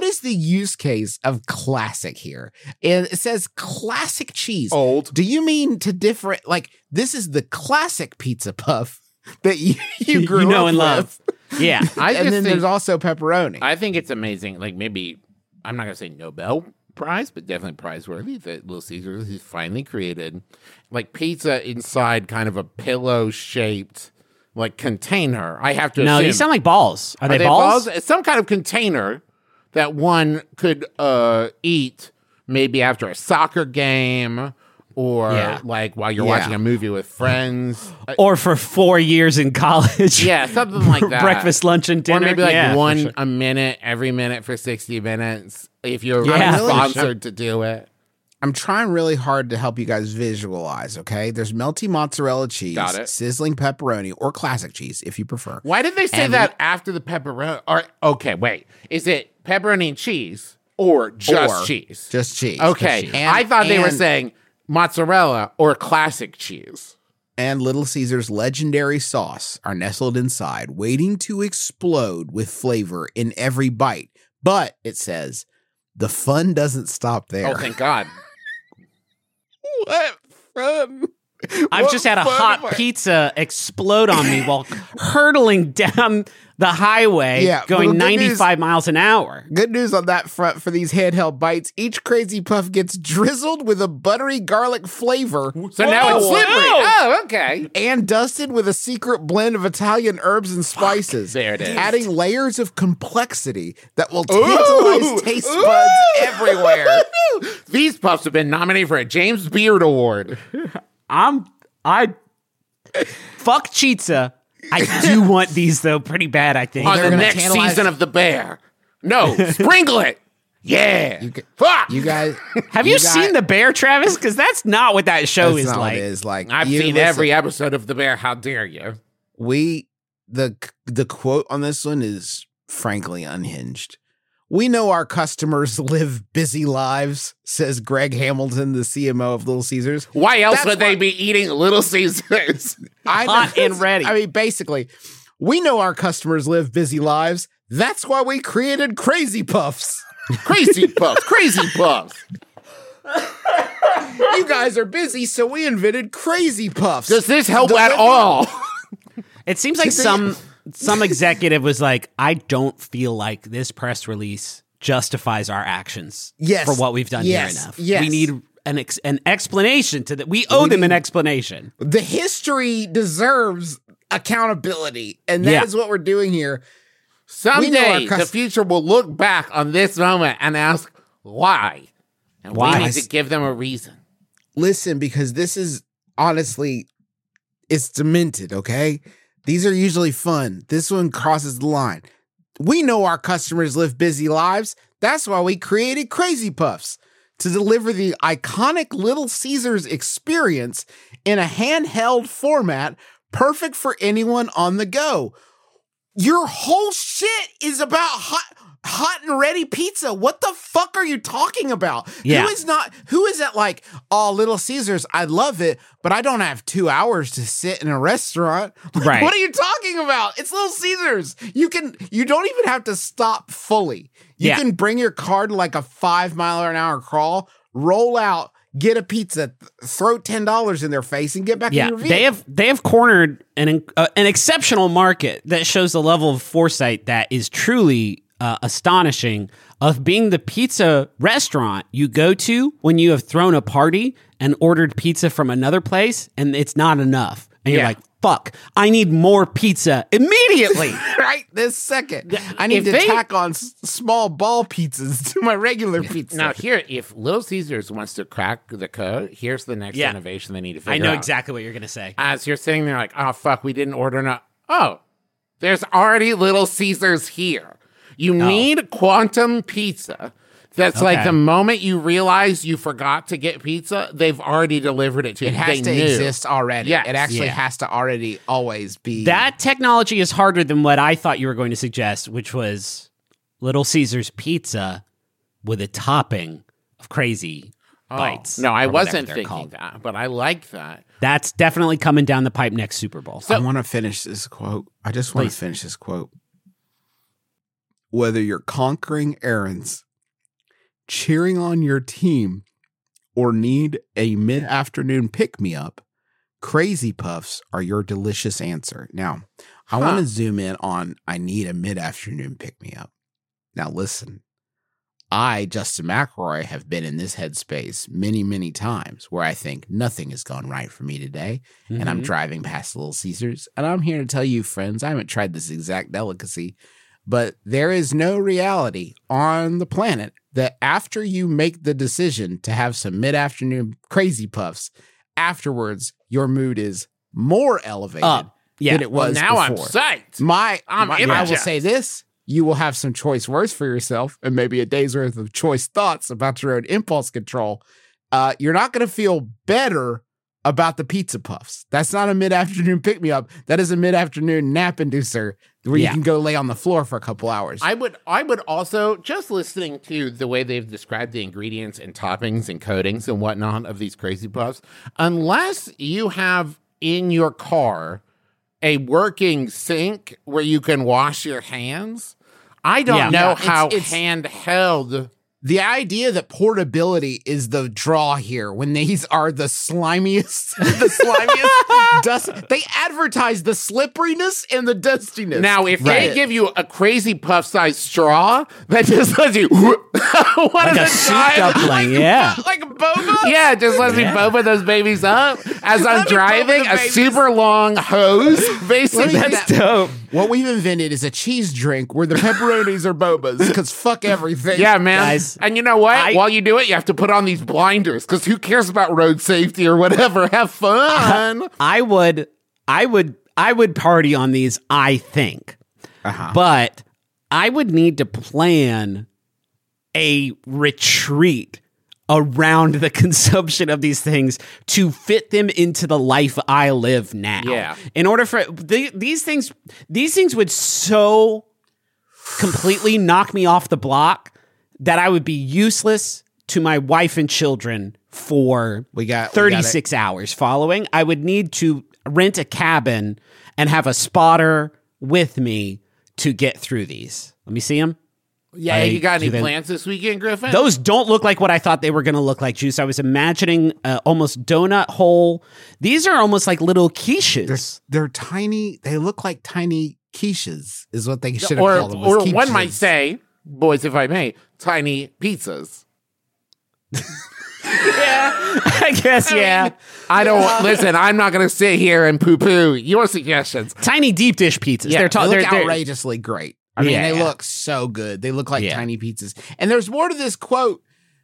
Of classic here? And it says classic cheese. Old. Do you mean to different? Like this is the classic pizza puff that you grew know up and love. with. Yeah. And then there's also pepperoni. I think it's amazing. Like maybe I'm not gonna say Nobel Prize, but definitely prize worthy that Little Caesars has finally created like pizza inside kind of a pillow shaped like container. I have to No, assume. these sound like balls. Are they balls? balls? It's some kind of container that one could eat maybe after a soccer game or like while you're watching a movie with friends. Or for 4 years in college. Yeah, something like that. Breakfast, lunch, and dinner. Or maybe like for sure. a minute every minute for 60 minutes if you're Yeah, for sponsored to do it. I'm trying really hard to help you guys visualize, okay? There's melty mozzarella cheese, Got it. sizzling pepperoni, or classic cheese if you prefer. Why did they say And- that after the pepperoni? Or okay, wait. Is it pepperoni and cheese or just Or cheese? Just cheese. Okay. Just cheese. I thought they were And- saying mozzarella or classic cheese. And Little Caesars legendary sauce are nestled inside, waiting to explode with flavor in every bite. But, it says, the fun doesn't stop there. Oh, thank God. What fun? I've just had a hot pizza explode on me while hurtling down the highway Yeah, going well, good 95 miles an hour. Good news on that front for these handheld bites. Each Crazy Puff gets drizzled with a buttery garlic flavor. So now it's slippery. Whoa. Oh, okay. And dusted with a secret blend of Italian herbs and spices. There it is. Adding layers of complexity that will tantalize taste buds everywhere. These puffs have been nominated for a James Beard Award. Fuck Chizza. I do want these though pretty bad, I think. On the gonna next tantalize- season of The Bear. No, sprinkle it. Yeah. Fuck. You guys, Have you seen The Bear, Travis? Because that's not what that show that's is not what like. it is like. I've You seen listen, every episode of The Bear. How dare you? The quote on this one is frankly unhinged. We know our customers live busy lives, says Greg Hamilton, the CMO of Little Caesars. Why else That's would they why- be eating Little Caesars? Hot and ready. I mean, basically, we know our customers live busy lives. That's why we created Crazy Puffs. Crazy puffs. Crazy puffs. You guys are busy, so we invented Crazy Puffs. Does this help at Deliver- all? It seems like some executive was like, I don't feel like this press release justifies our actions Yes. for what we've done Yes. here enough. Yes. We need an explanation to that. We owe them an explanation. The history deserves accountability, and that is Yeah. what we're doing here. Someday, our the future will look back on this moment and ask, why? And Why? we need to give them a reason. Listen, because this is honestly, it's demented, okay? These are usually fun. This one crosses the line. We know our customers live busy lives. That's why we created Crazy Puffs to deliver the iconic Little Caesars experience in a handheld format, perfect for anyone on the go. Your whole shit is about hot and ready pizza. What the fuck are you talking about? Yeah. Who is at like, oh, Little Caesars, I love it, but I don't have 2 hours to sit in a restaurant. Like, Right. What are you talking about? It's Little Caesars. You don't even have to stop fully. You Yeah. can bring your car to like a 5 mile an hour crawl, roll out, get a pizza, throw $10 in their face, and get back in Yeah, your vehicle. they have cornered an exceptional market that shows the level of foresight that is truly astonishing, of being the pizza restaurant you go to when you have thrown a party and ordered pizza from another place and it's not enough. And you're Yeah. like, fuck, I need more pizza immediately. Right this second. I need If to they- tack on small ball pizzas to my regular pizza. Now, here, if Little Caesars wants to crack the code, here's the next Yeah. innovation they need to figure I out. know exactly what you're going to say. As you're sitting there like, oh, fuck, we didn't order enough. Oh, there's already Little Caesars here. You need quantum pizza. That's like Okay. the moment you realize you forgot to get pizza, they've already delivered it to you. It has They to knew. exist already. Yes. It actually Yeah. has to already always be. That technology is harder than what I thought you were going to suggest, which was Little Caesar's pizza with a topping of crazy bites. No, I or whatever wasn't they're thinking called. that, but I like that. That's definitely coming down the pipe next Super Bowl. I want to finish this quote. I just want Please. to finish this quote. Whether you're conquering errands, cheering on your team, or need a mid-afternoon pick-me-up, Crazy Puffs are your delicious answer. Now, I want to zoom in on I need a mid-afternoon pick-me-up. Now, listen. I, Justin McElroy, have been in this headspace many, many times where I think nothing has gone right for me today. And I'm driving past Little Caesars. And I'm here to tell you, friends, I haven't tried this exact delicacy, but there is no reality on the planet that after you make the decision to have some mid-afternoon Crazy Puffs, afterwards, your mood is more elevated than it was now before. I'm psyched. I will say this. You will have some choice words for yourself and maybe a day's worth of choice thoughts about your own impulse control. You're not going to feel better about the pizza puffs. That's not a mid-afternoon pick-me-up. That is a mid-afternoon nap inducer where you can go lay on the floor for a couple hours. I would also, just listening to the way they've described the ingredients and toppings and coatings and whatnot of these Crazy Puffs, unless you have in your car a working sink where you can wash your hands, I don't know how handheld. The idea that portability is the draw here when these are the slimiest dust. They advertise the slipperiness and the dustiness. Now, if they give you a Crazy Puff sized straw that just lets you like a soup dumpling, like a boba? Yeah, it just lets me boba those babies up as I'm driving a super long hose, basically. That's dope. What we've invented is a cheese drink where the pepperonis are bobas, because fuck everything. Yeah, man. Guys, and you know what? While you do it, you have to put on these blinders, because who cares about road safety or whatever? Have fun. I would party on these, I think. But I would need to plan a retreat around the consumption of these things to fit them into the life I live now. Yeah. In order for these things would so completely knock me off the block that I would be useless to my wife and children for 36 hours following. I would need to rent a cabin and have a spotter with me to get through these. Let me see them. Yeah, you got any plans this weekend, Griffin? Those don't look like what I thought they were going to look like, Juice. I was imagining almost donut hole. These are almost like little quiches. They're tiny. They look like tiny quiches is what they should have called them. Or one might say, boys, if I may, tiny pizzas. I guess, yeah. I don't listen. I'm not going to sit here and poo-poo your suggestions. Tiny deep dish pizzas. Yeah, they're they look outrageously great. I mean, Yeah. they look so good. They look like tiny pizzas. And there's more to this quote.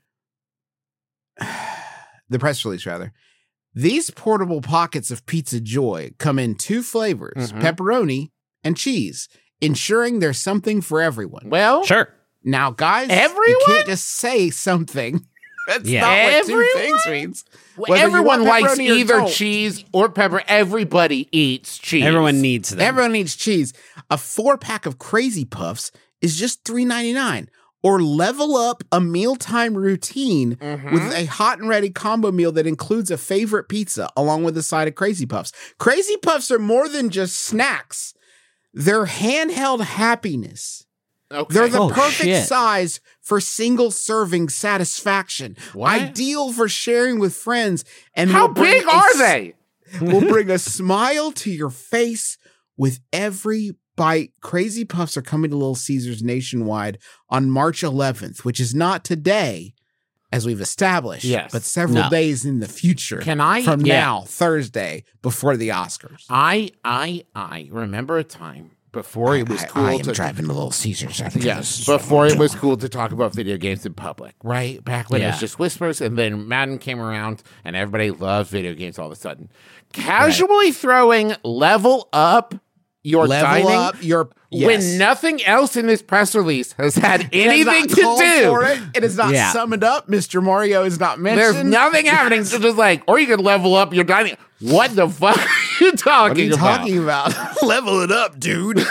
The press release, rather. These portable pockets of pizza joy come in 2 flavors, pepperoni and cheese, ensuring there's something for everyone. Well, Sure. Now, guys, everyone? you can't just say something. That's not what 2 things means. Whether you everyone want likes pepperoni or either don't. cheese or pepper. Everybody eats cheese. Everyone needs them. Everyone needs cheese. A 4-pack of Crazy Puffs is just $3.99. Or level up a mealtime routine with a hot and ready combo meal that includes a favorite pizza along with a side of Crazy Puffs. Crazy Puffs are more than just snacks. They're handheld happiness. Okay. They're the Oh, perfect shit. size for single serving satisfaction. What? Ideal for sharing with friends. And How will bring big are they? will bring a smile to your face with every bite. Crazy Puffs are coming to Little Caesars nationwide on March 11th, which is not today, as we've established, Yes. but several days in the future. Can I- From Yeah. now, Thursday, before the Oscars. I remember a time before it was cool I am to driving to Little Caesars. I think Yes, before it was cool to talk about video games in public, right? Back when it was Yeah. just whispers, and then Madden came around, and everybody loved video games all of a sudden. Casually throwing level up your Level dining up your when nothing else in this press release has had It has anything not to called do. for it. It is not Yeah. summoned up. Mr. Mario is not mentioned. There's nothing happening. So just like, or you could level up your dining. What the fuck are you talking What are you about? talking about? Level it up, dude.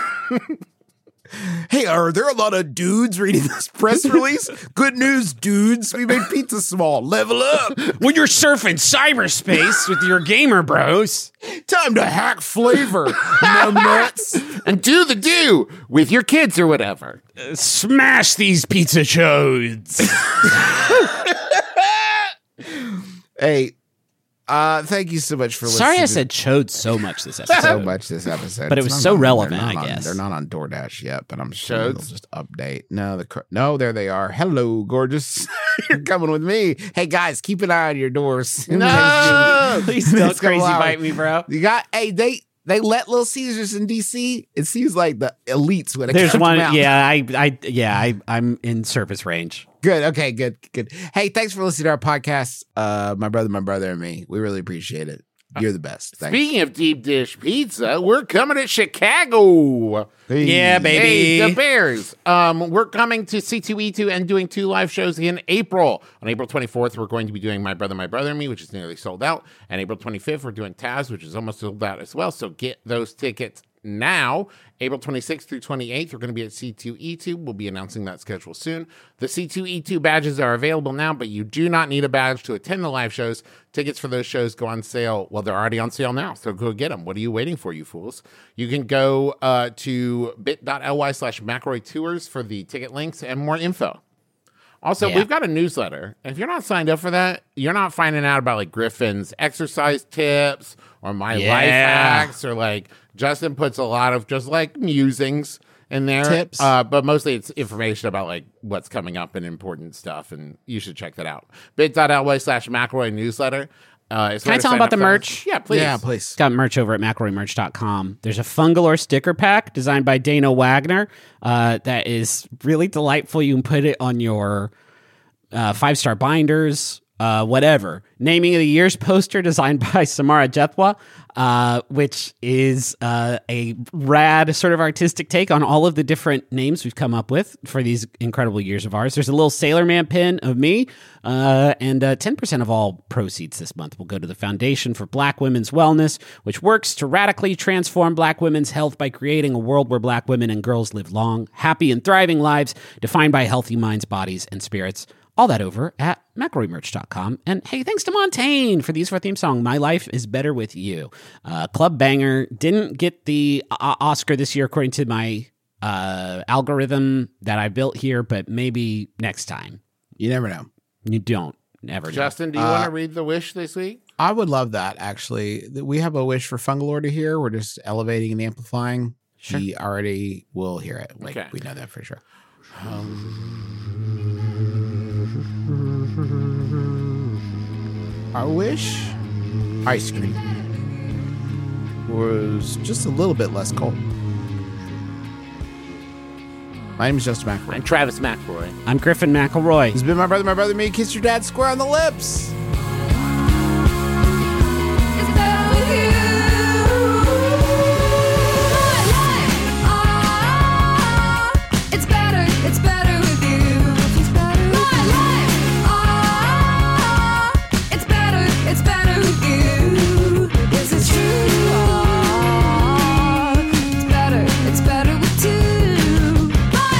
Hey, are there a lot of dudes reading this press release? Good news, dudes. We made pizza small. Level up. When you're surfing cyberspace with your gamer bros. Time to hack flavor. Numbnuts. And do the do with your kids or whatever. Smash these pizza chodes. Hey, Thank you so much for listening. Sorry I said chode so much this episode. so much this episode. But it It's was not so on- relevant, they're not I on- guess. They're not on DoorDash yet, but I'm sure they'll just update. No, there they are. Hello, gorgeous. You're coming with me. Hey, guys, keep an eye on your doors. No! Please don't It's gonna crazy allow- bite me, bro. You got, hey, they let Little Caesars in DC. It seems like the elites when it There's comes one. out. Yeah, I'm in service range. Good. Okay, good. Hey, thanks for listening to our podcast. My brother, and me. We really appreciate it. You're the best. Thanks. Speaking of deep dish pizza, we're coming to Chicago. Yeah, baby. Hey, the Bears. We're coming to C2E2 and doing 2 live shows in April. On April 24th, we're going to be doing My Brother and Me, which is nearly sold out. And April 25th, we're doing Taz, which is almost sold out as well. So get those tickets now. April 26th through 28th, we're going to be at C2E2. We'll be announcing that schedule soon. The C2E2 badges are available now, but you do not need a badge to attend the live shows. Tickets for those shows go on sale. Well, they're already on sale now, so go get them. What are you waiting for, you fools? You can go to bit.ly/McElroy Tours for the ticket links and more info. Also, we've got a newsletter. And if you're not signed up for that, you're not finding out about like Griffin's exercise tips or my life hacks, or like Justin puts a lot of just like musings in there. Tips. But mostly it's information about like what's coming up and important stuff. And you should check that out. bit.ly/McElroy newsletter. Can I tell them about the merch? Yeah, please. Yeah, please. Got merch over at McElroymerch.com. There's a Fungalore sticker pack designed by Dana Wagner that is really delightful. You can put it on your 5-star binders, whatever. Naming of the Year's poster designed by Samara Jethwa, which is a rad sort of artistic take on all of the different names we've come up with for these incredible years of ours. There's a little Sailor Man pin of me, and 10% of all proceeds this month will go to the Foundation for Black Women's Wellness, which works to radically transform Black women's health by creating a world where Black women and girls live long, happy, and thriving lives defined by healthy minds, bodies, and spirits. All that over at McElroymerch.com. And hey, thanks to Montaigne for the use of our theme song, My Life is Better With You. Club banger. Didn't get the Oscar this year according to my algorithm that I built here, but maybe next time. You never know. You don't ever know. Justin, do you want to read the wish this week? I would love that, actually. We have a wish for Fungalore to hear. We're just elevating and amplifying. Sure. He already will hear it. Like, Okay. we know that for sure. Our wish, ice cream, was just a little bit less cold. My name is Justin McElroy. I'm Travis McElroy. I'm Griffin McElroy. This has been my brother, me. Kiss your dad square on the lips. It's better with you. My life, it's better with you. My life, it's better with you. This is true. It's better with two. My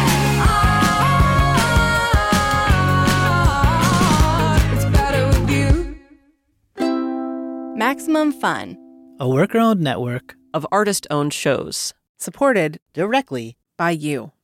life, it's better with you. Maximum Fun. A worker-owned network of artist-owned shows. Supported directly by you.